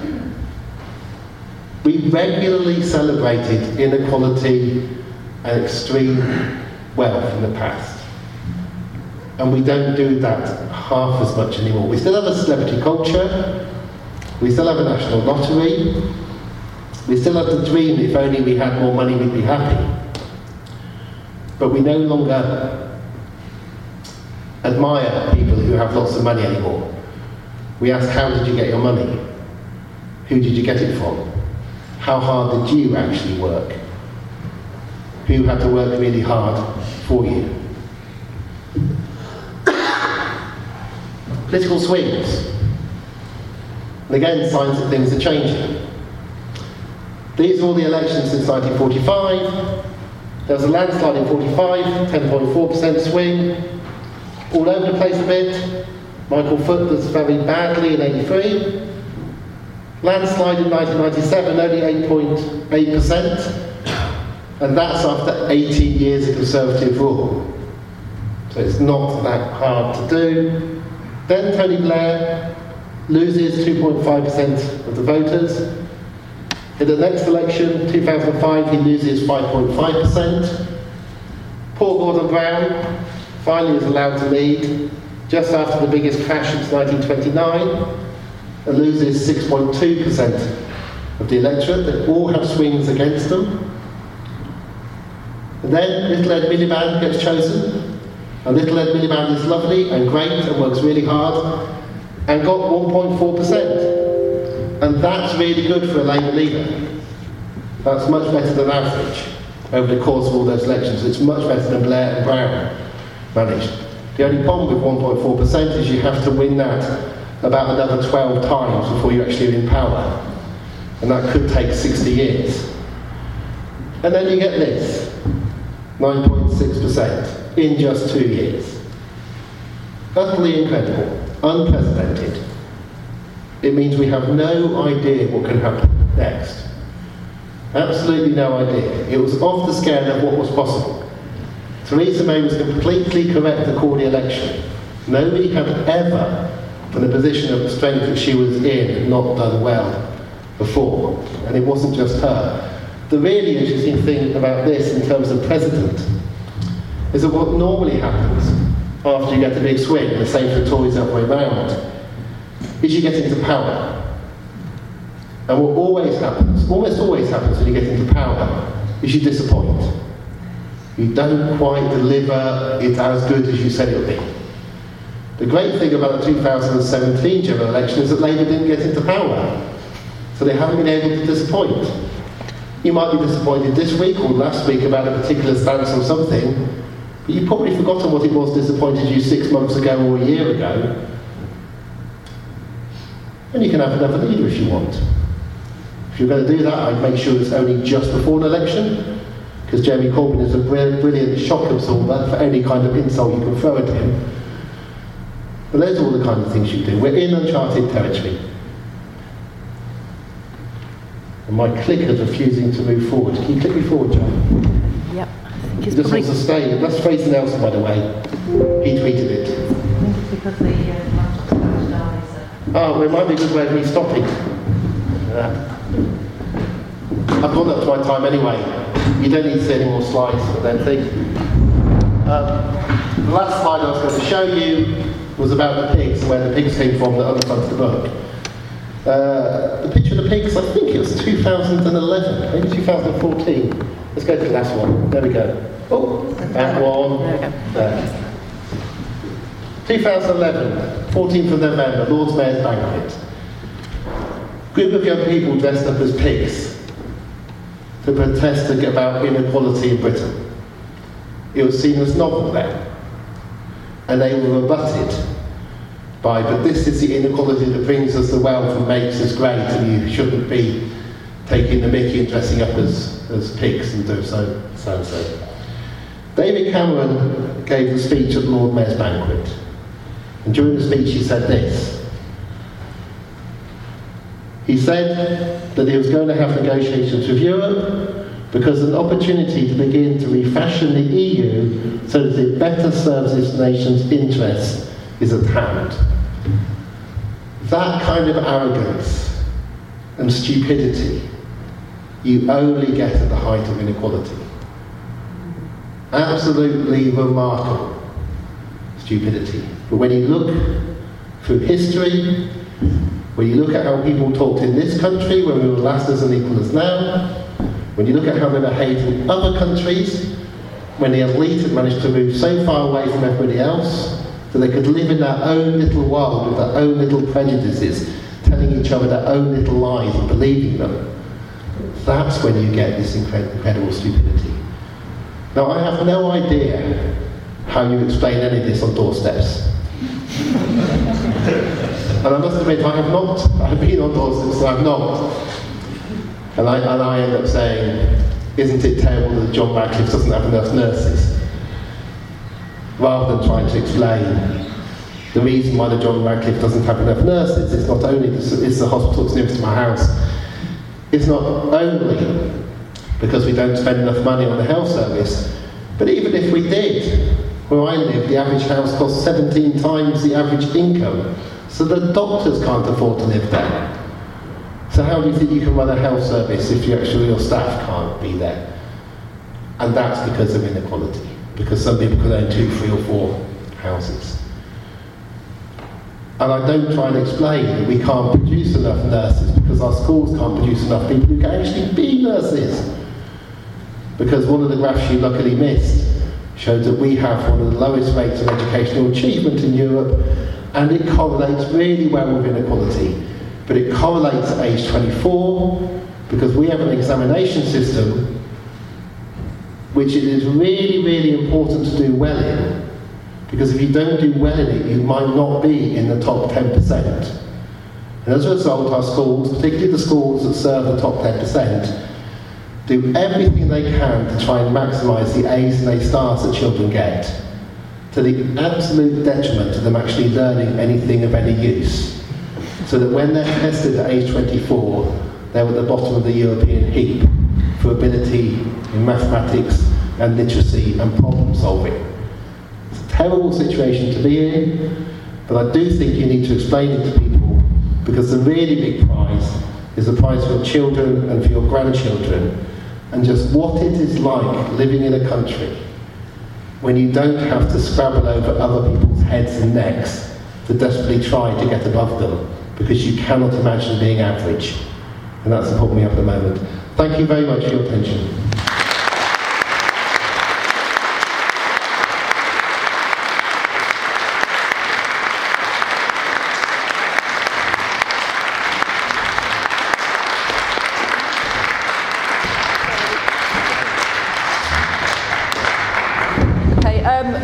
We regularly celebrated inequality and extreme wealth in the past. And we don't do that half as much anymore. We still have a celebrity culture, we still have a national lottery, we still have the dream if only we had more money we'd be happy. But we no longer admire people who have lots of money anymore. We ask, how did you get your money? Who did you get it from? How hard did you actually work? Who had to work really hard for you? Political swings. And again, signs that things are changing. These are all the elections since nineteen forty-five. There was a landslide in forty-five, ten point four percent swing. All over the place a bit. Michael Foot does very badly in eighty-three. Landslide in nineteen ninety-seven, only eight point eight percent. And that's after eighteen years of Conservative rule. So it's not that hard to do. Then Tony Blair loses two point five percent of the voters. In the next election, two thousand five, he loses five point five percent. Paul Gordon Brown finally is allowed to lead just after the biggest crash since nineteen twenty-nine and loses six point two percent of the electorate. They all have swings against them. And then Little Ed Miliband gets chosen. And Little Ed Miliband is lovely and great and works really hard and got one point four percent. And that's really good for a Labour leader. That's much better than average over the course of all those elections. It's much better than Blair and Brown managed. The only problem with one point four percent is you have to win that about another twelve times before you actually are in power. And that could take sixty years. And then you get this, nine point six percent. In just two years. Utterly incredible, unprecedented. It means we have no idea what can happen next. Absolutely no idea. It was off the scale of what was possible. Theresa May was completely correct to call the election. Nobody had ever, from the position of the strength that she was in, not done well before. And it wasn't just her. The really interesting thing about this in terms of precedent is that what normally happens after you get the big swing, the same for the Tories the other way round, is you get into power. And what always happens, almost always happens when you get into power, is you disappoint. You don't quite deliver it as good as you said it would be. The great thing about the two thousand seventeen general election is that Labour didn't get into power. So they haven't been able to disappoint. You might be disappointed this week or last week about a particular stance on something, but you've probably forgotten what it was disappointed you six months ago or a year ago. And you can have another leader if you want. If you're going to do that, I'd make sure it's only just before an election, because Jeremy Corbyn is a brilliant shock absorber for any kind of insult you can throw at him. But those are all the kind of things you do. We're in uncharted territory. And my clicker's refusing to move forward. Can you click me forward, John? Yep. He just wants to stay. That's Fraser Nelson, by the way. He tweeted it. I think it's because the uh, laptop's about to die, so. Oh, well, it might be a good way of me stopping. Yeah. I've gone up to my time anyway. You don't need to see any more slides, I don't think. Um, the last slide I was going to show you was about the pigs and where the pigs came from that underfronts the book. Uh, the picture of the pigs, I think it was two thousand eleven, maybe two thousand fourteen. Let's go to the last one. There we go. Oh, that one. There we go. There. two thousand eleven, fourteenth of November, Lord's Mayor's Banquet. Group of young people dressed up as pigs to protest about inequality in Britain. It was seen as novel then, and they were rebutted by, but this is the inequality that brings us the wealth and makes us great, and you shouldn't be taking the mickey and dressing up as, as pigs and do so, so and so. David Cameron gave the speech at the Lord Mayor's Banquet, and during the speech he said this. He said that he was going to have negotiations with Europe because an opportunity to begin to refashion the E U so that it better serves its nation's interests is at hand. That kind of arrogance and stupidity you only get at the height of inequality. Absolutely remarkable stupidity. But when you look through history, when you look at how people talked in this country when we were last as unequal as now, when you look at how they behaved in other countries, when the elite had managed to move so far away from everybody else, that they could live in their own little world with their own little prejudices, telling each other their own little lies and believing them, that's when you get this incred- incredible stupidity. Now, I have no idea how you explain any of this on doorsteps. And I must admit, I have not. I've been on doorsteps, so I've not. And I, and I end up saying, isn't it terrible that John Radcliffe doesn't have enough nurses? Rather than trying to explain the reason why the John Radcliffe doesn't have enough nurses. It's not only the, it's the hospital that's nearest to my house. It's not only because we don't spend enough money on the health service, but even if we did, where I live, the average house costs seventeen times the average income. So the doctors can't afford to live there. So how do you think you can run a health service if you actually, your staff can't be there? And that's because of inequality. Because some people could own two, three or four houses. And I don't try and explain that we can't produce enough nurses because our schools can't produce enough people who can actually be nurses. Because one of the graphs you luckily missed showed that we have one of the lowest rates of educational achievement in Europe, and it correlates really well with inequality. But it correlates at age twenty-four because we have an examination system which it is really, really important to do well in, because if you don't do well in it, you might not be in the top ten percent. And as a result, our schools, particularly the schools that serve the top ten percent, do everything they can to try and maximise the A's and A stars that children get, to the absolute detriment of them actually learning anything of any use. So that when they're tested at age twenty-four, they're at the bottom of the European heap for ability in mathematics and literacy and problem solving. It's a terrible situation to be in, but I do think you need to explain it to people, because the really big prize is the prize for your children and for your grandchildren, and just what it is like living in a country when you don't have to scrabble over other people's heads and necks to desperately try to get above them, because you cannot imagine being average. And that's the problem we have at the moment. Thank you very much for your attention.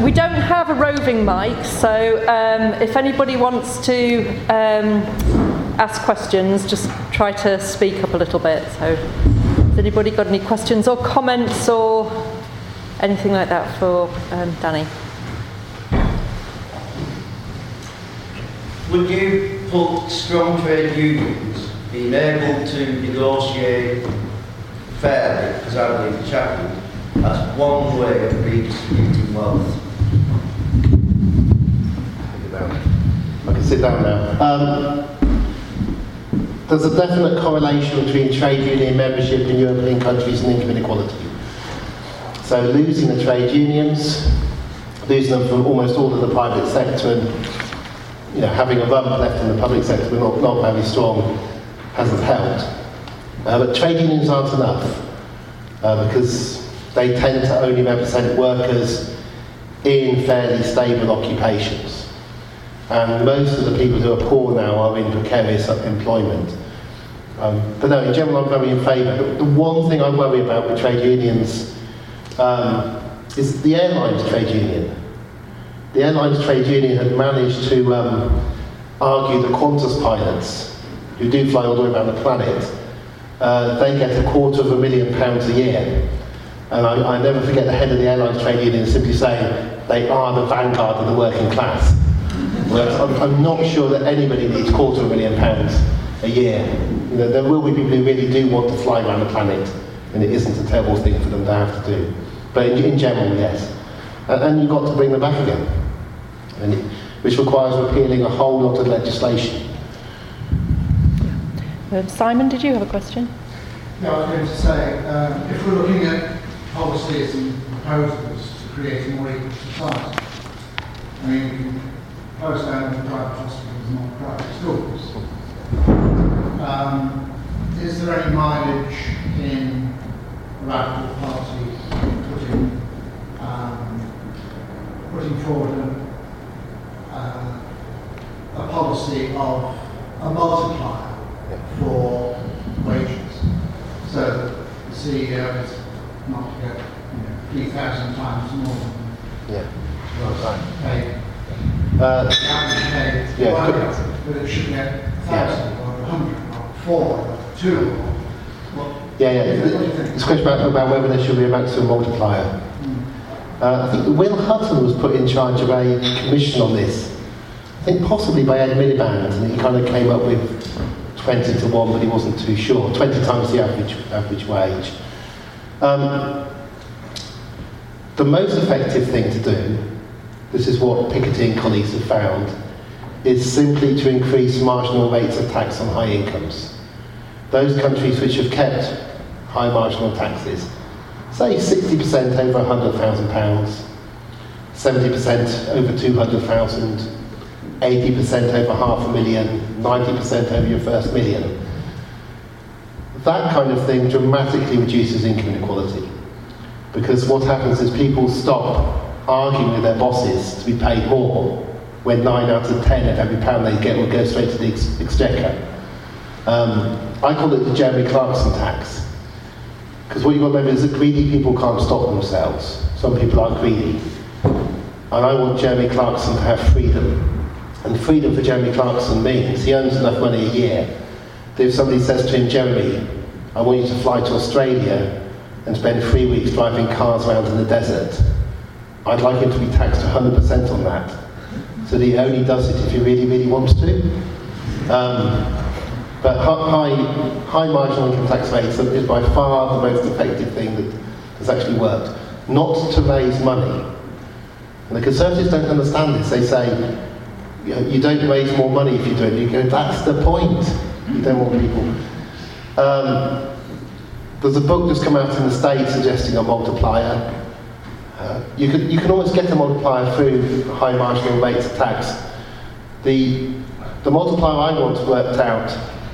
we don't have a roving mic, so um, if anybody wants to um, ask questions, just try to speak up a little bit. So, has anybody got any questions or comments or anything like that for um, Danny? Would you put strong trade unions being able to negotiate fairly, because I believe the chaplain, that's one way of redistributing wealth? I can sit down now. Um, there's a definite correlation between trade union membership in European countries and income inequality. So losing the trade unions, losing them from almost all of the private sector, and you know, having a rump left in the public sector, but not, not very strong, hasn't helped. Uh, but trade unions aren't enough uh, because they tend to only represent workers in fairly stable occupations. And most of the people who are poor now are in precarious employment. Um, but no, in general, I'm very in favour. The, the one thing I worry about with trade unions um, is the airlines trade union. The airlines trade union had managed to um, argue that Qantas pilots, who do fly all the way around the planet, uh, they get a quarter of a million pounds a year. And I, I never forget the head of the airlines trade union simply saying they are the vanguard of the working class. Whereas I'm, I'm not sure that anybody needs a quarter of a million pounds a year. You know, there will be people who really do want to fly around the planet, and it isn't a terrible thing for them to have to do. But in, in general, yes. And, and you've got to bring them back again, and it, which requires repealing a whole lot of legislation. Uh, Simon, did you have a question? Yeah, I was going to say, um, if we're looking at policies and proposals to create a more equal society, I mean, we can close down the private hospitals and not private schools. Um, is there any mileage in the Radical Party putting, um, putting forward a, uh, a policy of a multiplier for wages, so that the C E O is not to get, you know, three thousand times more than Yeah. was paid. Uh, The average pay, yeah, one, could- but it should get a thousand or a hundred or four or two or what? Yeah, yeah. What do you think? This question about, about whether there should be a maximum multiplier. Mm. Uh, I think Will Hutton was put in charge of a commission on this. I think possibly by Ed Miliband, and he kind of came up with twenty to one, but he wasn't too sure. twenty times the average average wage. Um, the most effective thing to do, this is what Piketty and colleagues have found, is simply to increase marginal rates of tax on high incomes. Those countries which have kept high marginal taxes, say sixty percent over one hundred thousand pounds, seventy percent over two hundred thousand, eighty percent over half a million, ninety percent over your first million. That kind of thing dramatically reduces income inequality. Because what happens is people stop arguing with their bosses to be paid more when nine out of ten of every pound they get will go straight to the ex exchequer. Um, I call it the Jeremy Clarkson tax. Because what you've got to remember is that greedy people can't stop themselves. Some people are greedy. And I want Jeremy Clarkson to have freedom. And freedom for Jeremy Clarkson means he earns enough money a year that if somebody says to him, Jeremy, I want you to fly to Australia and spend three weeks driving cars around in the desert, I'd like him to be taxed one hundred percent on that. So that he only does it if he really, really wants to. Um, but high, high marginal income tax rates is by far the most effective thing that has actually worked. Not to raise money. And the Conservatives don't understand this. They say, you know, you don't raise more money if you do it. You go, that's the point. You don't want people. Um, there's a book that's come out in the States suggesting a multiplier. Uh, you, can, you can almost get a multiplier through high marginal rates of tax. The, the multiplier I want worked out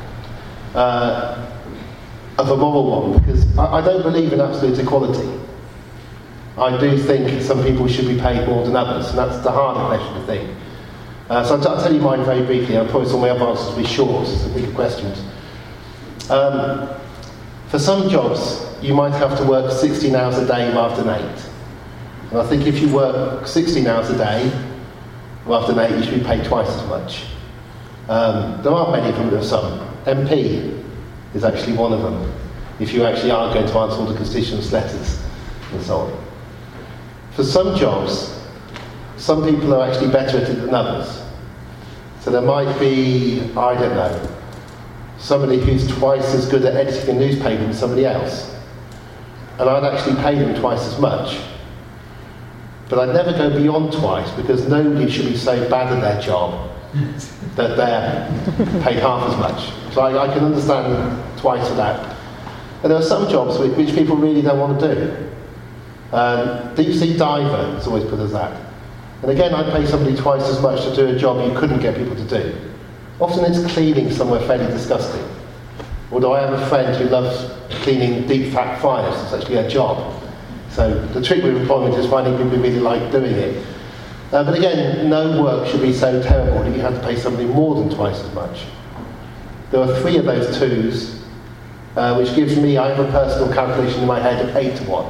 uh, of a moral one, because I, I don't believe in absolute equality. I do think some people should be paid more than others, and that's the harder question, I think. Uh, so I'll, I'll tell you mine very briefly. I promise all my other answers will be short, so think of questions. Um, for some jobs, you might have to work sixteen hours a day rather than eight. And And I think if you work sixteen hours a day, rather than eight, you should be paid twice as much. Um, there aren't many of them, there's some. M P is actually one of them, if you actually are going to answer all the constituents' letters and so on. For some jobs, some people are actually better at it than others. So there might be, I don't know, somebody who's twice as good at editing a newspaper than somebody else. And I'd actually pay them twice as much. But I'd never go beyond twice, because nobody should be so bad at their job that they're paid half as much. So I, I can understand twice for that. And there are some jobs which, which people really don't want to do. Um, deep sea diver is always put as that. And again, I'd pay somebody twice as much to do a job you couldn't get people to do. Often it's cleaning somewhere fairly disgusting. Although I have a friend who loves cleaning deep fat fires, it's actually her job. So the trick with employment is finding people who really like doing it. Uh, but again, no work should be so terrible that you have to pay somebody more than twice as much. There are three of those twos, uh, which gives me, I have a personal calculation in my head of eight to one.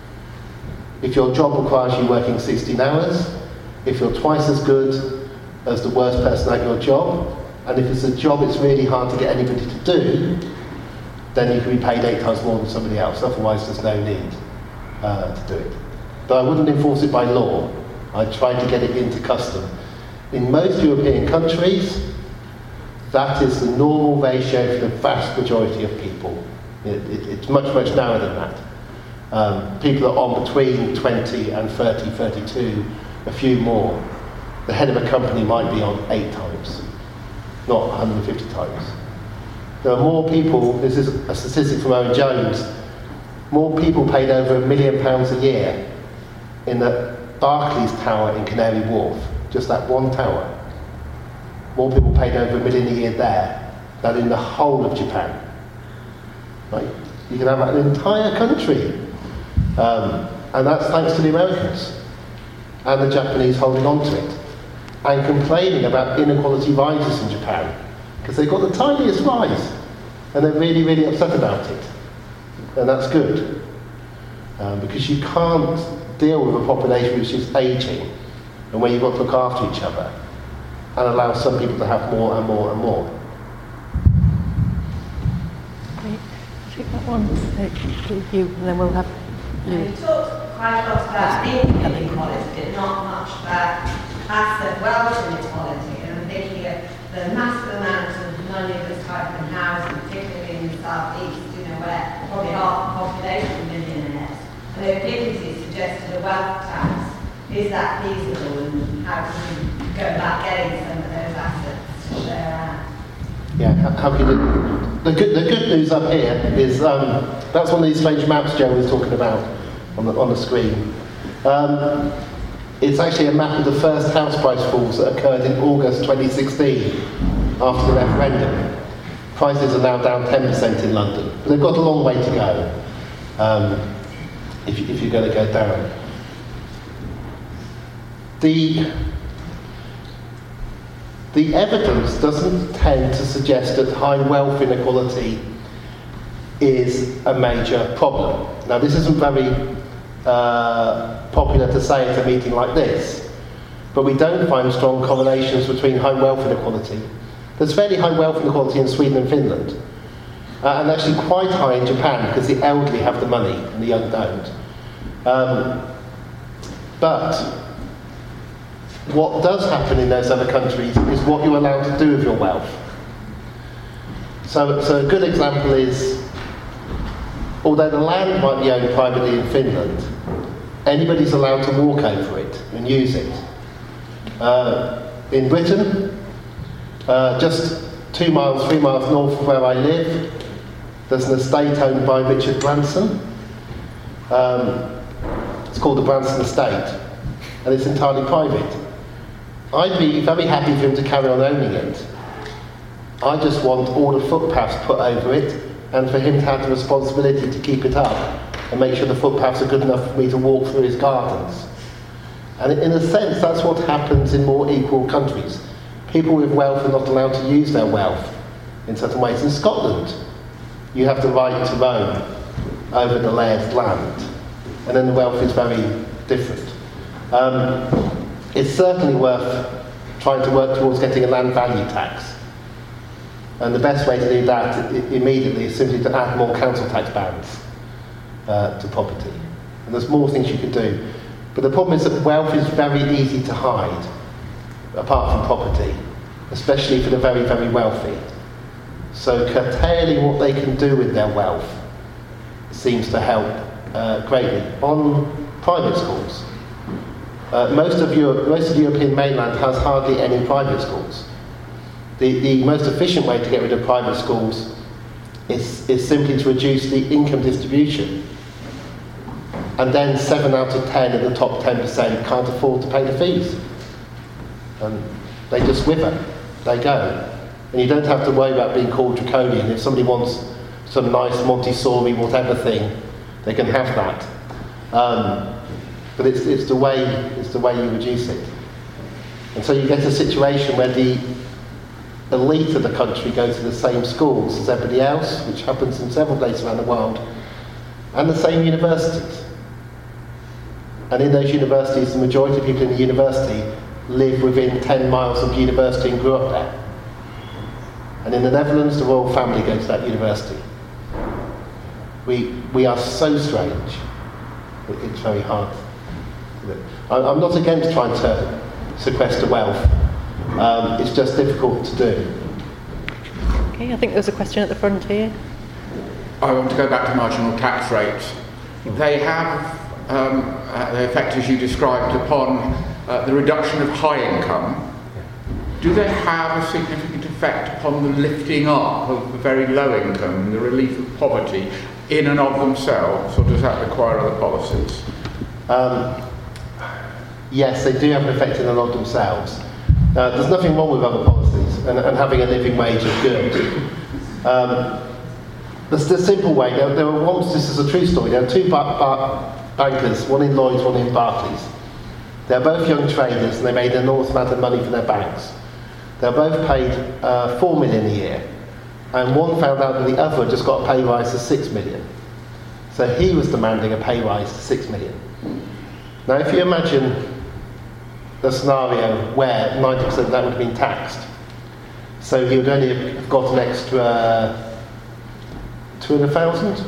If your job requires you working sixteen hours, if you're twice as good as the worst person at your job, and if it's a job it's really hard to get anybody to do, then you can be paid eight times more than somebody else. Otherwise there's no need uh, to do it. But I wouldn't enforce it by law. I'd try to get it into custom. In most European countries, that is the normal ratio for the vast majority of people. It, it, it's much, much narrower than that. Um, people are on between twenty and thirty, thirty-two, a few more. The head of a company might be on eight times, not one hundred fifty times. There are more people, this is a statistic from Owen Jones, more people paid over a million pounds a year in the Barclays Tower in Canary Wharf, just that one tower. More people paid over a million a year there than in the whole of Japan. Right? You can have an entire country. Um, and that's thanks to the Americans and the Japanese holding on to it and complaining about inequality rises in Japan because they've got the tiniest rise and they're really, really upset about it. And that's good um, because you can't deal with a population which is ageing and where you've got to look after each other and allow some people to have more and more and more. Okay, take that one, take you, and then we'll have you. You talked quite a lot about income inequality, not much about asset wealth inequality. And I'm thinking of the massive amount of money that's tied in housing, particularly in the southeast, you know, where probably half the population are millionaires. And the Epictetus suggested a wealth tax. Is that feasible, and how can you go about getting some of those assets to their uh, Yeah, how, how can you, the good, the good news up here is, um, that's one of these strange maps Joe was talking about on the, on the screen. Um, it's actually a map of the first house price falls that occurred in August twenty sixteen after the referendum. Prices are now down ten percent in London, but they've got a long way to go um, if, if you're going to go down. The The evidence doesn't tend to suggest that high wealth inequality is a major problem. Now, this isn't very uh, popular to say at a meeting like this, but we don't find strong correlations between high wealth inequality. There's fairly high wealth inequality in Sweden and Finland, uh, and actually quite high in Japan because the elderly have the money and the young don't. Um, but what does happen in those other countries is what you're allowed to do with your wealth. So, so a good example is, although the land might be owned privately in Finland, anybody's allowed to walk over it and use it. Uh, in Britain, uh, just two miles, three miles north of where I live, there's an estate owned by Richard Branson. Um, it's called the Branson Estate, and it's entirely private. I'd be very happy for him to carry on owning it. I just want all the footpaths put over it and for him to have the responsibility to keep it up and make sure the footpaths are good enough for me to walk through his gardens. And in a sense, that's what happens in more equal countries. People with wealth are not allowed to use their wealth in certain ways. In Scotland, you have the right to roam over the laird's land, and then the wealth is very different. Um, it's certainly worth trying to work towards getting a land value tax. And the best way to do that I- immediately is simply to add more council tax bands uh, to property. And there's more things you can do. But the problem is that wealth is very easy to hide, apart from property, especially for the very, very wealthy. So curtailing what they can do with their wealth seems to help uh, greatly. On private schools, uh, most of Europe, most of the European mainland has hardly any private schools. The, the most efficient way to get rid of private schools is, is simply to reduce the income distribution. And then seven out of ten of the top ten percent can't afford to pay the fees. And they just wither, they go. And you don't have to worry about being called draconian. If somebody wants some nice Montessori whatever thing, they can have that. Um, but it's, it's, the way, it's the way you reduce it. And so you get a situation where the elite of the country go to the same schools as everybody else, which happens in several places around the world, and the same universities. And in those universities, the majority of people in the university live within ten miles of the university and grew up there. And in the Netherlands, the royal family goes to that university. We, we are so strange, it's very hard. I'm not against trying to sequester wealth. Um, it's just difficult to do. Okay, I think there's a question at the front here. I want to go back to marginal tax rates. They have um, uh, the effect, as you described, upon uh, the reduction of high income. Do they have a significant effect upon the lifting up of the very low income and the relief of poverty in and of themselves, or does that require other policies? Um, yes, they do have an effect in and of themselves. Uh, there's nothing wrong with other policies, and, and having a living wage is good. Um, there's the simple way. There, there were once, this is a true story, there were two ba- ba- bankers, one in Lloyds, one in Barclays. They're both young traders and they made an enormous amount of money for their banks. They're both paid uh, four million a year, and one found out that the other had just got a pay rise to six million. So he was demanding a pay rise to six million. Now, if you imagine a scenario where ninety percent of that would have been taxed, so he would only have got an extra two hundred thousand,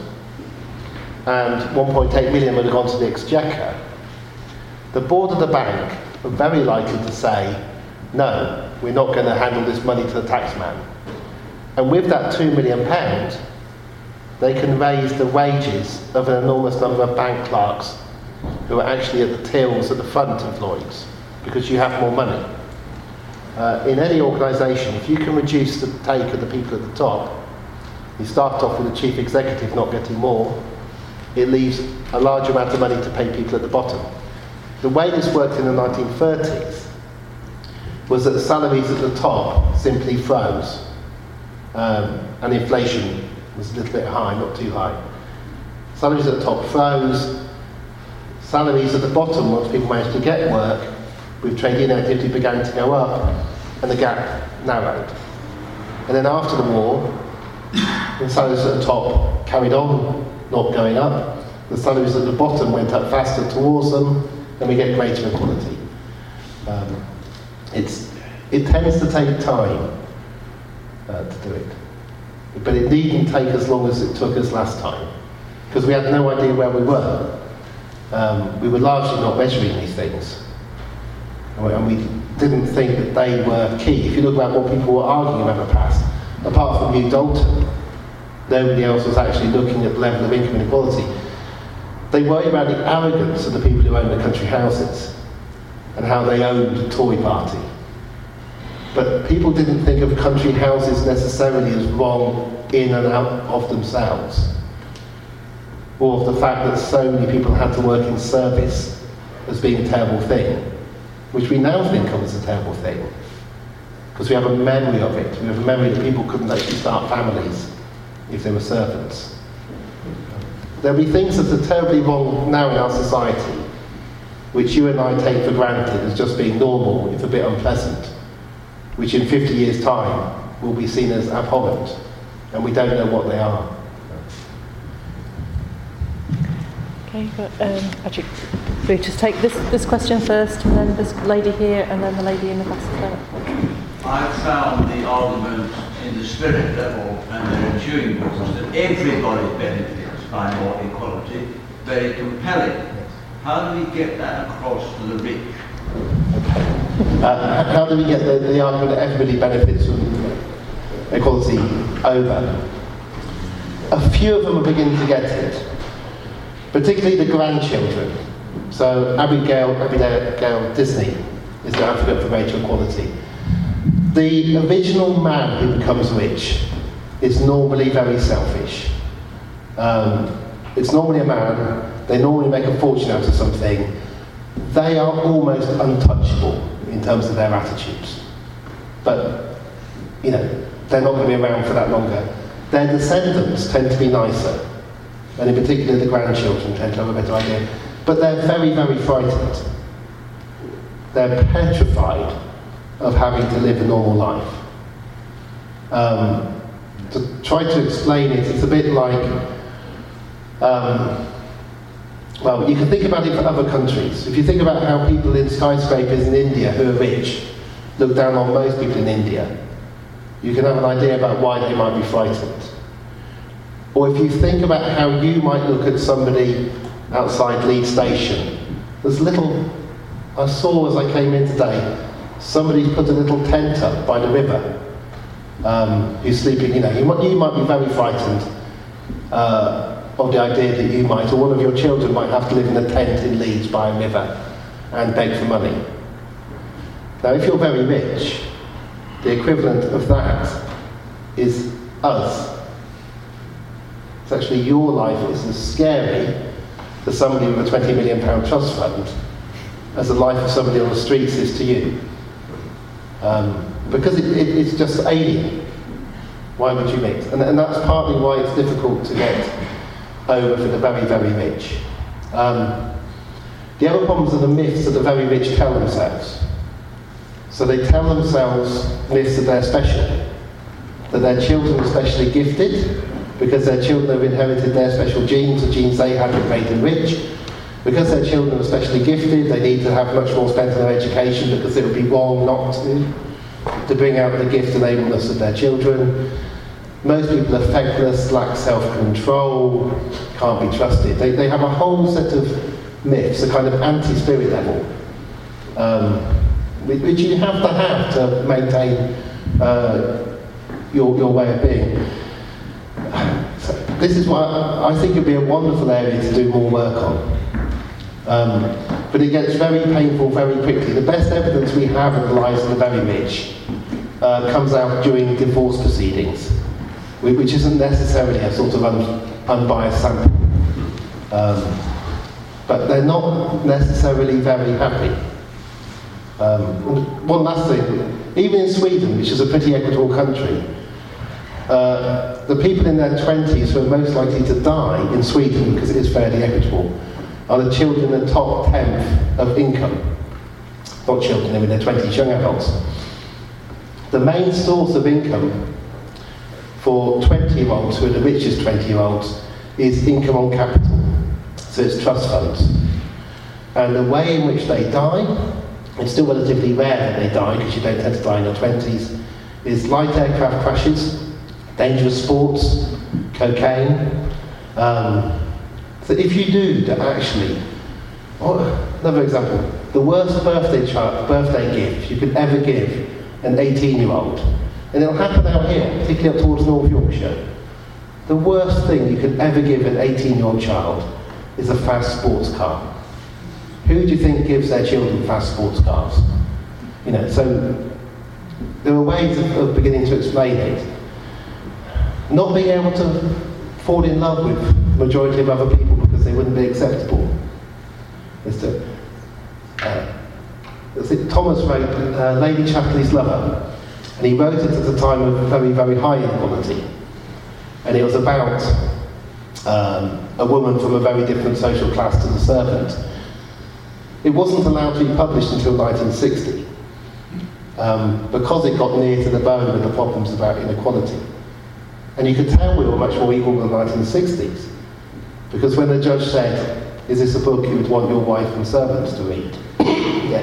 and one point eight million would have gone to the exchequer. The board of the bank were very likely to say, no, we're not going to handle this money to the taxman. And with that two million pounds, they can raise the wages of an enormous number of bank clerks who are actually at the tills at the front of Lloyds, because you have more money. Uh, in any organisation, if you can reduce the take of the people at the top, you start off with the chief executive not getting more, it leaves a large amount of money to pay people at the bottom. The way this worked in the nineteen thirties was that the salaries at the top simply froze, um, and inflation was a little bit high, not too high. Salaries at the top froze, salaries at the bottom, once people managed to get work, with trade union activity began to go up, and the gap narrowed. And then after the war, the salaries at the top carried on not going up, the salaries at the bottom went up faster towards them, and we get greater equality. Um, it's, it tends to take time uh, to do it, but it needn't take as long as it took us last time, because we had no idea where we were. Um, we were largely not measuring these things, and we didn't think that they were key. If you look at what people were arguing about in the past, apart from Hugh Dalton, nobody else was actually looking at the level of income inequality. They worry about the arrogance of the people who own the country houses and how they owned the Tory party. But people didn't think of country houses necessarily as wrong in and out of themselves, or of the fact that so many people had to work in service as being a terrible thing, which we now think of as a terrible thing, because we have a memory of it. We have a memory that people couldn't actually start families if they were servants. There'll be things that are terribly wrong now in our society, which you and I take for granted as just being normal, if a bit unpleasant, which in fifty years' time will be seen as abhorrent, and we don't know what they are. Okay, but um, actually, we just take this, this question first, and then this lady here, and then the lady in the back there. I found the argument in the spirit level and the ensuing books that everybody benefits by more equality very compelling. How do we get that across to the rich? Okay. Uh, how do we get the, the argument that everybody benefits from equality over? A few of them are beginning to get it, particularly the grandchildren. So Abigail, Abigail Disney is the advocate for greater equality. The original man who becomes rich is normally very selfish. Um, it's normally a man, they normally make a fortune out of something. They are almost untouchable in terms of their attitudes. But, you know, they're not going to be around for that longer. Their descendants tend to be nicer, and in particular the grandchildren tend to have a better idea. But they're very, very frightened. They're petrified of having to live a normal life. Um, to try to explain it, it's a bit like, um, well, you can think about it for other countries. If you think about how people in skyscrapers in India who are rich look down on most people in India, you can have an idea about why they might be frightened. Or if you think about how you might look at somebody outside Leeds Station, there's little, I saw as I came in today, somebody's put a little tent up by the river, um, who's sleeping, you know, you might, you might be very frightened uh, of the idea that you might, or one of your children might have to live in a tent in Leeds by a river and beg for money. Now if you're very rich, the equivalent of that is us. It's actually your life is as scary to somebody with a twenty million pound trust fund as the life of somebody on the streets is to you. Um, because it, it, it's just alien. Why would you mix? And, and that's partly why it's difficult to get over for the very, very rich. Um, the other problems are the myths that the very rich tell themselves. So they tell themselves myths that they're special, that their children are specially gifted, because their children have inherited their special genes, the genes they had that made them rich. Because their children are specially gifted, they need to have much more spent on their education because it would be wrong not to, to bring out the gift enableness of their children. Most people are feckless, lack self-control, can't be trusted. They, they have a whole set of myths, a kind of anti-spirit level, um, which you have to have to maintain uh, your, your way of being. So this is why I think it would be a wonderful area to do more work on. Um, but it gets very painful very quickly. The best evidence we have of the lives of the very rich uh, comes out during divorce proceedings, which isn't necessarily a sort of un unbiased sample. Um, but they're not necessarily very happy. Um, one last thing, even in Sweden, which is a pretty equitable country, uh, the people in their twenties who are most likely to die in Sweden, because it is fairly equitable, are the children in the top tenth of income. Not children, they're in their twenties, young adults. The main source of income for twenty-year-olds, who are the richest twenty-year-olds, is income on capital. So it's trust funds. And the way in which they die, it's still relatively rare that they die, because you don't tend to die in your twenties, is light aircraft crashes, dangerous sports, cocaine. Um, so if you do that actually, oh, another example, the worst birthday, chart, birthday gift you could ever give an eighteen-year-old, and it'll happen out here, particularly up towards North Yorkshire. The worst thing you could ever give an eighteen-year-old child is a fast sports car. Who do you think gives their children fast sports cars? You know, so there are ways of, of beginning to explain it. Not being able to fall in love with the majority of other people because they wouldn't be acceptable. Is to, uh, Thomas wrote uh, Lady Chatterley's Lover, and he wrote it at a time of very, very high inequality. And it was about um, a woman from a very different social class to the servant. It wasn't allowed to be published until nineteen sixty, um, because it got near to the bone with the problems about inequality. And you could tell we were much more equal than the nineteen sixties, because when the judge said, is this a book you would want your wife and servants to read? Yeah.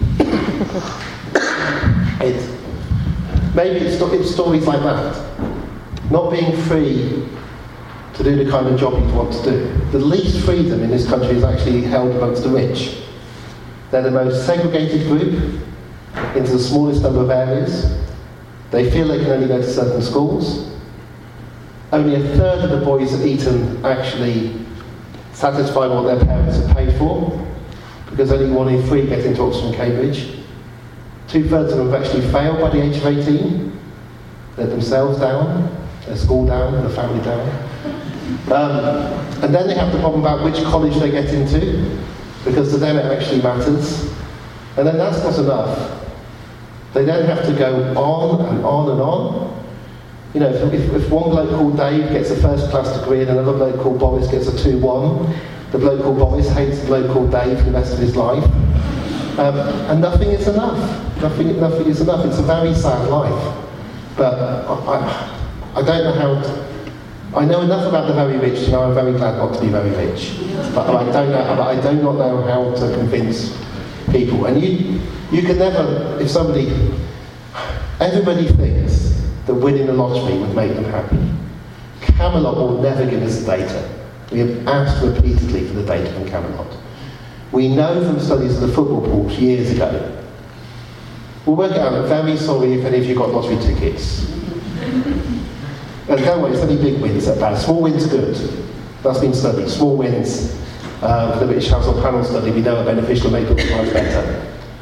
It's, maybe it's, it's stories like that. Not being free to do the kind of job you want to do. The least freedom in this country is actually held amongst the rich. They're the most segregated group into the smallest number of areas. They feel they can only go to certain schools. Only a third of the boys at Eton actually satisfy what their parents have paid for, because only one in three get into Oxford and Cambridge. Two thirds of them have actually failed by the age of eighteen. Let themselves down, their school down, their family down. Um, and then they have the problem about which college they get into, because to them it actually matters. And then that's not enough. They then have to go on and on and on. You know, if, if one bloke called Dave gets a first class degree and another bloke called Boris gets a two one, the bloke called Boris hates the bloke called Dave for the rest of his life. Um, and nothing is enough. Nothing, nothing is enough. It's a very sad life. But I, I don't know how... To, I know enough about the very rich to know I'm very glad not to be very rich. But I don't know, but I do not know how to convince people. And you, you can never, if somebody... Everybody thinks that winning the lottery would make them happy. Camelot will never give us the data. We have asked repeatedly for the data from Camelot. We know from studies of the football pools years ago. We'll work it out. I'm very sorry if any of you got lottery tickets. And don't worry, it's only big wins that are bad. Small wins are good. That's been studied. Small wins, uh, for the British Household Panel study, we know are beneficial, make people's lives better.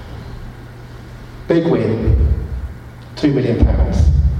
Big win, two million pounds.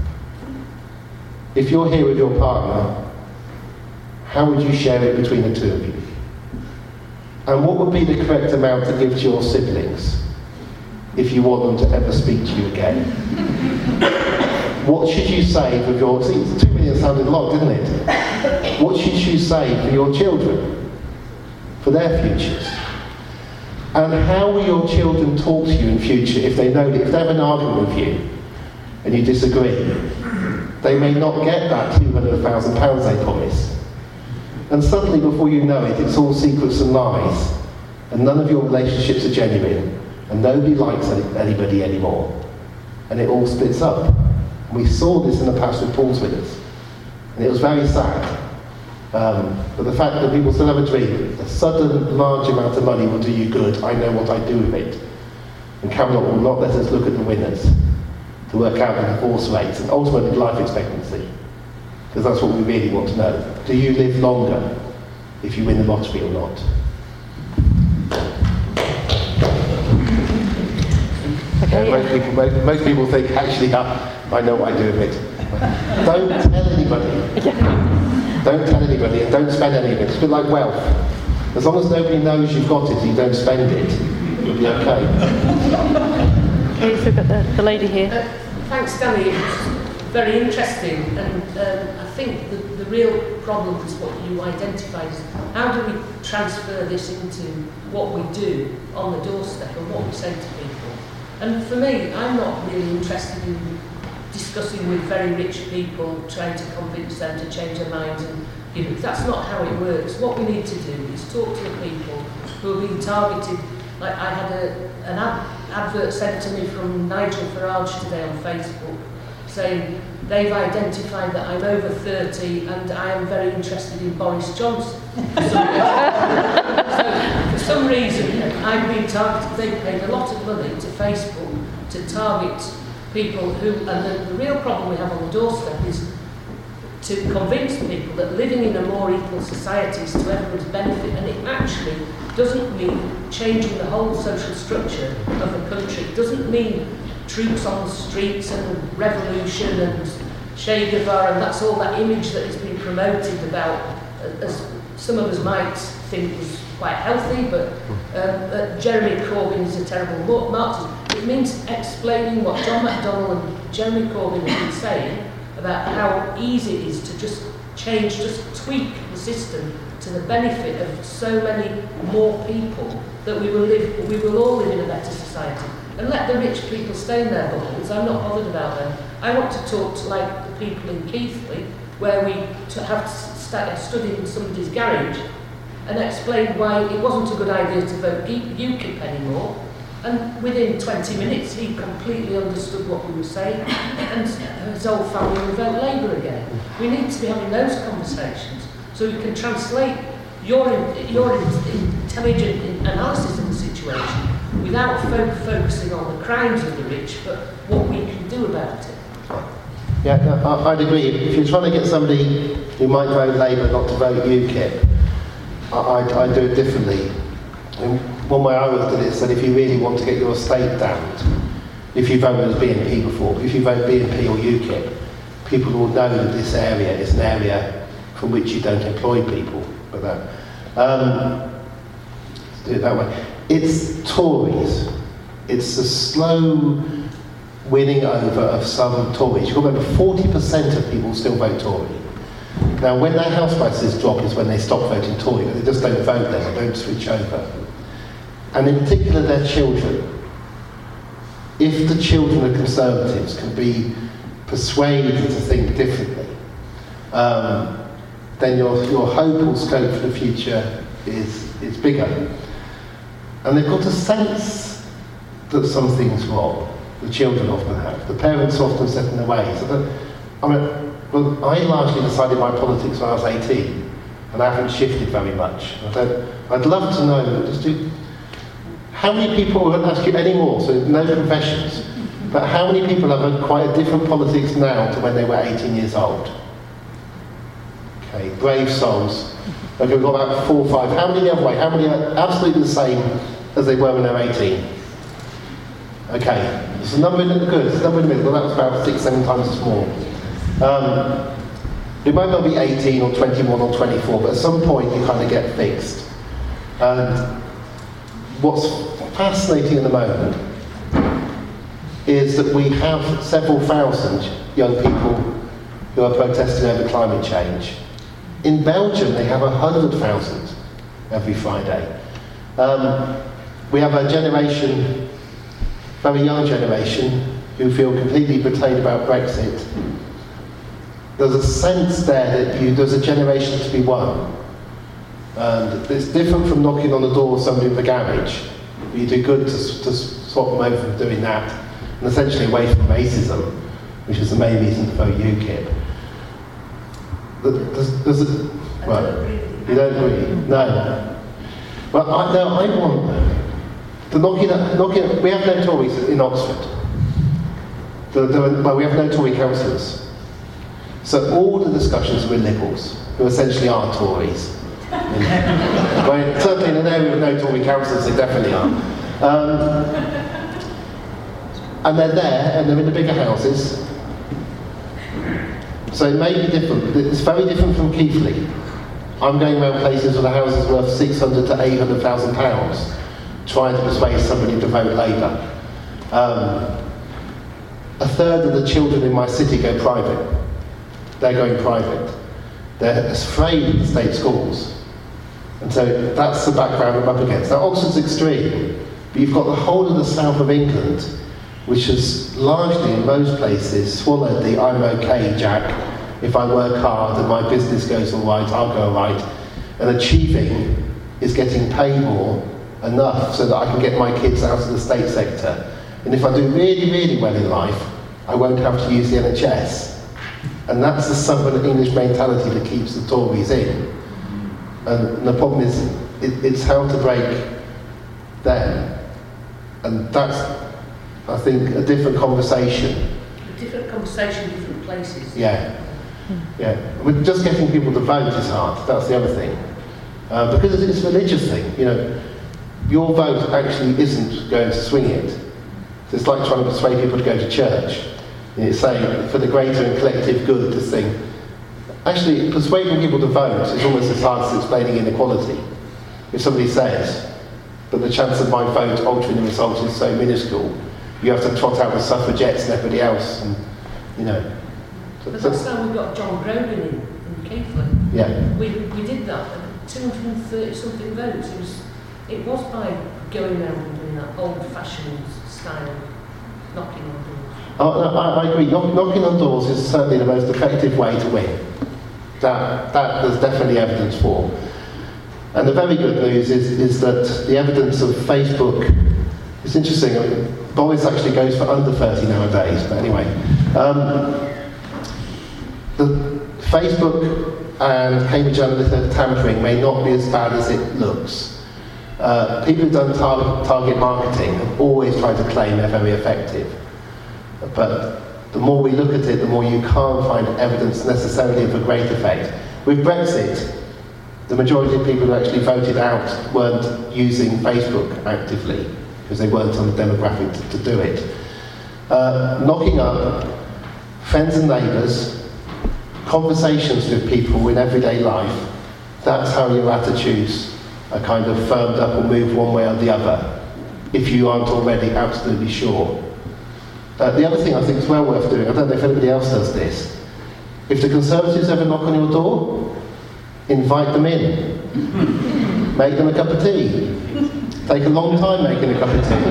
If you're here with your partner, how would you share it between the two of you? And what would be the correct amount to give to your siblings if you want them to ever speak to you again? What should you save with your... See, two million sounded a lot, didn't it? What should you save for your children? For their futures? And how will your children talk to you in future if they know that if they have an argument with you and you disagree, they may not get that two hundred thousand pounds they promised. And suddenly, before you know it, it's all secrets and lies, and none of your relationships are genuine, and nobody likes any, anybody anymore, and it all splits up. And we saw this in the past with Paul's witness, and it was very sad. Um, but the fact that people still have a dream, a sudden large amount of money will do you good, I know what I do with it. And Camelot will not let us look at the winners to work out the divorce rates and ultimately life expectancy. Because that's what we really want to know. Do you live longer if you win the lottery or not? Okay. Uh, most, people, most, most people think, actually, uh, I know what I do with it. Don't tell anybody. Don't tell anybody and don't spend any of it. It's a bit like wealth. As long as nobody knows you've got it and you don't spend it, you'll be okay. Okay, so we've got the, the lady here. Uh, thanks, Danny. Very interesting, and um, I think the, the real problem is what you identified is how do we transfer this into what we do on the doorstep and what we say to people. And for me, I'm not really interested in discussing with very rich people, trying to convince them to change their minds, and you know, that's not how it works. What we need to do is talk to the people who are being targeted. Like I had a, an ad, advert sent to me from Nigel Farage today on Facebook, saying they've identified that I'm over thirty and I am very interested in Boris Johnson. For some reason, so for some reason I've been targeted. They paid a lot of money to Facebook to target people who, and the, the real problem we have on the doorstep is to convince people that living in a more equal society is to everyone's benefit, and it actually doesn't mean changing the whole social structure of the country. It doesn't mean troops on the streets and revolution and Che Guevara, and that's all that image that is being promoted about, as some of us might think was quite healthy, but um, uh, Jeremy Corbyn is a terrible Marxist. It means explaining what John McDonnell and Jeremy Corbyn have been saying about how easy it is to just change, just tweak the system to the benefit of so many more people, that we will live, we will all live in a better society. And let the rich people stay in their bubbles. I'm not bothered about them. I want to talk to like the people in Keighley, where we to have st- stood in somebody's garage and explained why it wasn't a good idea to vote UKIP anymore. And within twenty minutes, he completely understood what we were saying, and his whole family would vote Labour again. We need to be having those conversations so we can translate your, your intelligent analysis of the situation without fo focusing on the crimes of the rich, but what we can do about it. Yeah, no, I'd agree. If you're trying to get somebody who might vote Labour not to vote UKIP, I'd, I'd do it differently. And one way I looked at it is that if you really want to get your estate damned, if you vote as B N P before, if you vote B N P or UKIP, people will know that this area is an area from which you don't employ people. But that, um, let's do it that way. It's Tories. It's the slow winning over of some Tories. You've got to remember, forty percent of people still vote Tory. Now, when their house prices drop is when they stop voting Tory, but they just don't vote then, they don't switch over. And in particular, their children. If the children of Conservatives can be persuaded to think differently, um, then your, your hope or scope for the future is, is bigger. And they've got a sense that something's wrong. The children often have. The parents are often set in their ways. So that, I mean, well, I largely decided my politics when I was eighteen, and I haven't shifted very much. I don't, I'd love to know, just do, how many people, I won't ask you any more, so no confessions, but how many people have a, quite a different politics now to when they were eighteen years old? Okay, brave souls. Okay, we've got about four or five. How many the other way? How many are absolutely the same as they were when they were eighteen? Okay, there's a number in the good, there's a number in the middle, well, that was about six, seven times as small. Um, it might not be eighteen or twenty-one or twenty-four, but at some point you kind of get fixed. And what's fascinating at the moment is that we have several thousand young people who are protesting over climate change. In Belgium, they have a hundred thousand every Friday. Um, we have a generation, very young generation, who feel completely betrayed about Brexit. There's a sense there that you, there's a generation to be won. And it's different from knocking on the door of somebody with a garage. You do good to, to swap them over from doing that, and essentially away from racism, which is the main reason to vote UKIP. There's, there's a, well, you don't agree? No. Well, I, no, I want the knocking, knocking. We have no Tories in Oxford. The, the, well, we have no Tory councillors. So all the discussions are with Liberals, who essentially are Tories. Well, certainly in an area with no Tory councillors, they definitely are. Um, and they're there, and they're in the bigger houses. So it may be different. It's very different from Keighley. I'm going around places where the house is worth six hundred to eight hundred thousand pounds, trying to persuade somebody to vote Labour. Um, a third of the children in my city go private. They're going private. They're afraid of the state schools. And so that's the background I'm up against. Now, Oxford's extreme, but you've got the whole of the south of England, which has largely, in most places, swallowed the I'm okay, Jack. If I work hard and my business goes all right, I'll go all right. And achieving is getting paid more, enough so that I can get my kids out of the state sector. And if I do really, really well in life, I won't have to use the N H S. And that's the Southern English mentality that keeps the Tories in. And the problem is, it, it's how to break them. And that's, I think, a different conversation. A different conversation, different places. Yeah. Yeah. With just getting people to vote is hard. That's the other thing. Uh, because it's a religious thing. You know, your vote actually isn't going to swing it. So it's like trying to persuade people to go to church. It's saying, for the greater and collective good, this thing. Actually, persuading people to vote is almost as hard as explaining inequality. If somebody says, but the chance of my vote altering the result is so minuscule, you have to trot out the suffragettes and everybody else, and, you know. But that's how we got John Grogan in, in Keighley. Yeah. We, we did that, and two hundred thirty something votes. It was, it was by going around and doing that old-fashioned style, knocking on doors. Oh, no, I, I agree. Knock, knocking on doors is certainly the most effective way to win. That, that there's definitely evidence for. And the very good news is, is that the evidence of Facebook, it's interesting, I mean, Boris actually goes for under thirty nowadays, but anyway. Um, the Facebook and Cambridge Analytica tampering may not be as bad as it looks. Uh, people who've done tar target marketing have always tried to claim they're very effective. But the more we look at it, the more you can't find evidence necessarily of a great effect. With Brexit, the majority of people who actually voted out weren't using Facebook actively, because they weren't on the demographic to, to do it. Uh, knocking up friends and neighbours, conversations with people in everyday life, that's how your attitudes are kind of firmed up or move one way or the other, if you aren't already absolutely sure. Uh, the other thing I think is well worth doing, I don't know if anybody else does this, if the Conservatives ever knock on your door, invite them in. Make them a cup of tea. Take a long time making a cup of tea.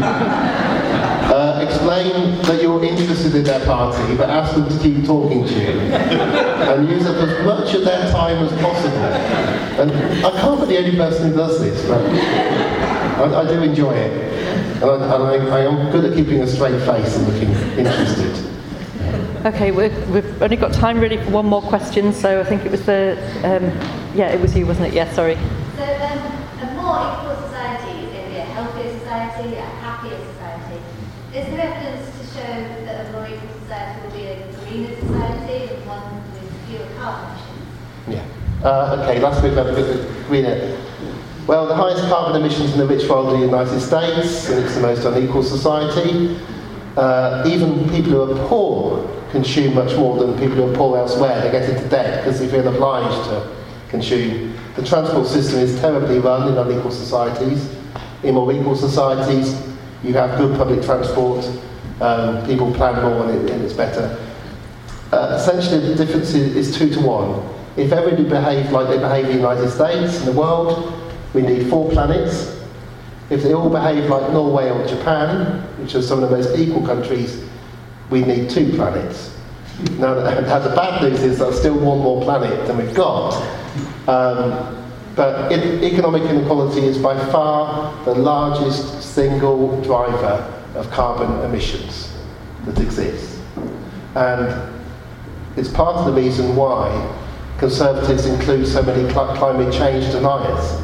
Uh, explain that you're interested in their party, but ask them to keep talking to you. And use up as much of their time as possible. And I can't be the only person who does this, but I, I do enjoy it. And, I, and I, I am good at keeping a straight face and looking interested. Okay, we're, we've only got time really for one more question, so I think it was the, um, yeah, it was you, wasn't it? Yeah, sorry. So um, a more equal society is going to be a healthier society, a happier society. Is there evidence to show that a more equal society will be a greener society and one with fewer carbon emissions? Yeah. Uh, okay, last week about the greener. Well, the highest carbon emissions in the rich world are the United States, and it's the most unequal society. Uh, even people who are poor consume much more than people who are poor elsewhere. They get into debt because they feel obliged to consume. The transport system is terribly run in unequal societies. In more equal societies, you have good public transport, um, people plan more and, it, and it's better. Uh, essentially, the difference is, is two to one. If everybody behaved like they behave in the United States and the world, we need four planets. If they all behave like Norway or Japan, which are some of the most equal countries, we need two planets. Now, the bad news is there's still one more planet than we've got. Um, but it, economic inequality is by far the largest single driver of carbon emissions that exists. And it's part of the reason why Conservatives include so many cl- climate change deniers.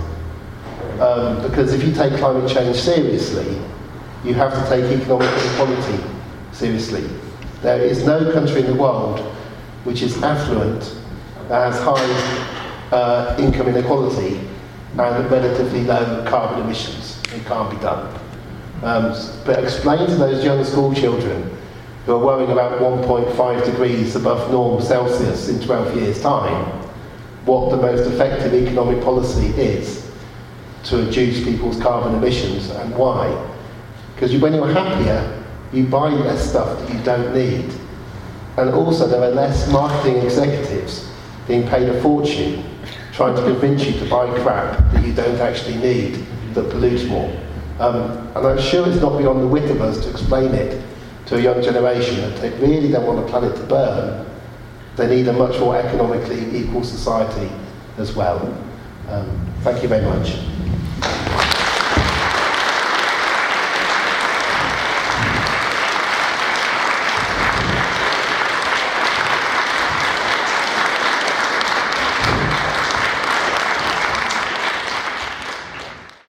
Um, because if you take climate change seriously, you have to take economic inequality seriously. There is no country in the world which is affluent, that has high uh, income inequality, and relatively low carbon emissions. It can't be done. Um, but explain to those young school children who are worrying about one point five degrees above norm Celsius in twelve years' time what the most effective economic policy is to reduce people's carbon emissions and why. Because you, when you're happier, you buy less stuff that you don't need. And also there are less marketing executives being paid a fortune trying to convince you to buy crap that you don't actually need, that pollutes more. Um, and I'm sure it's not beyond the wit of us to explain it to a young generation that they really don't want the planet to burn. They need a much more economically equal society as well. Um, thank you very much.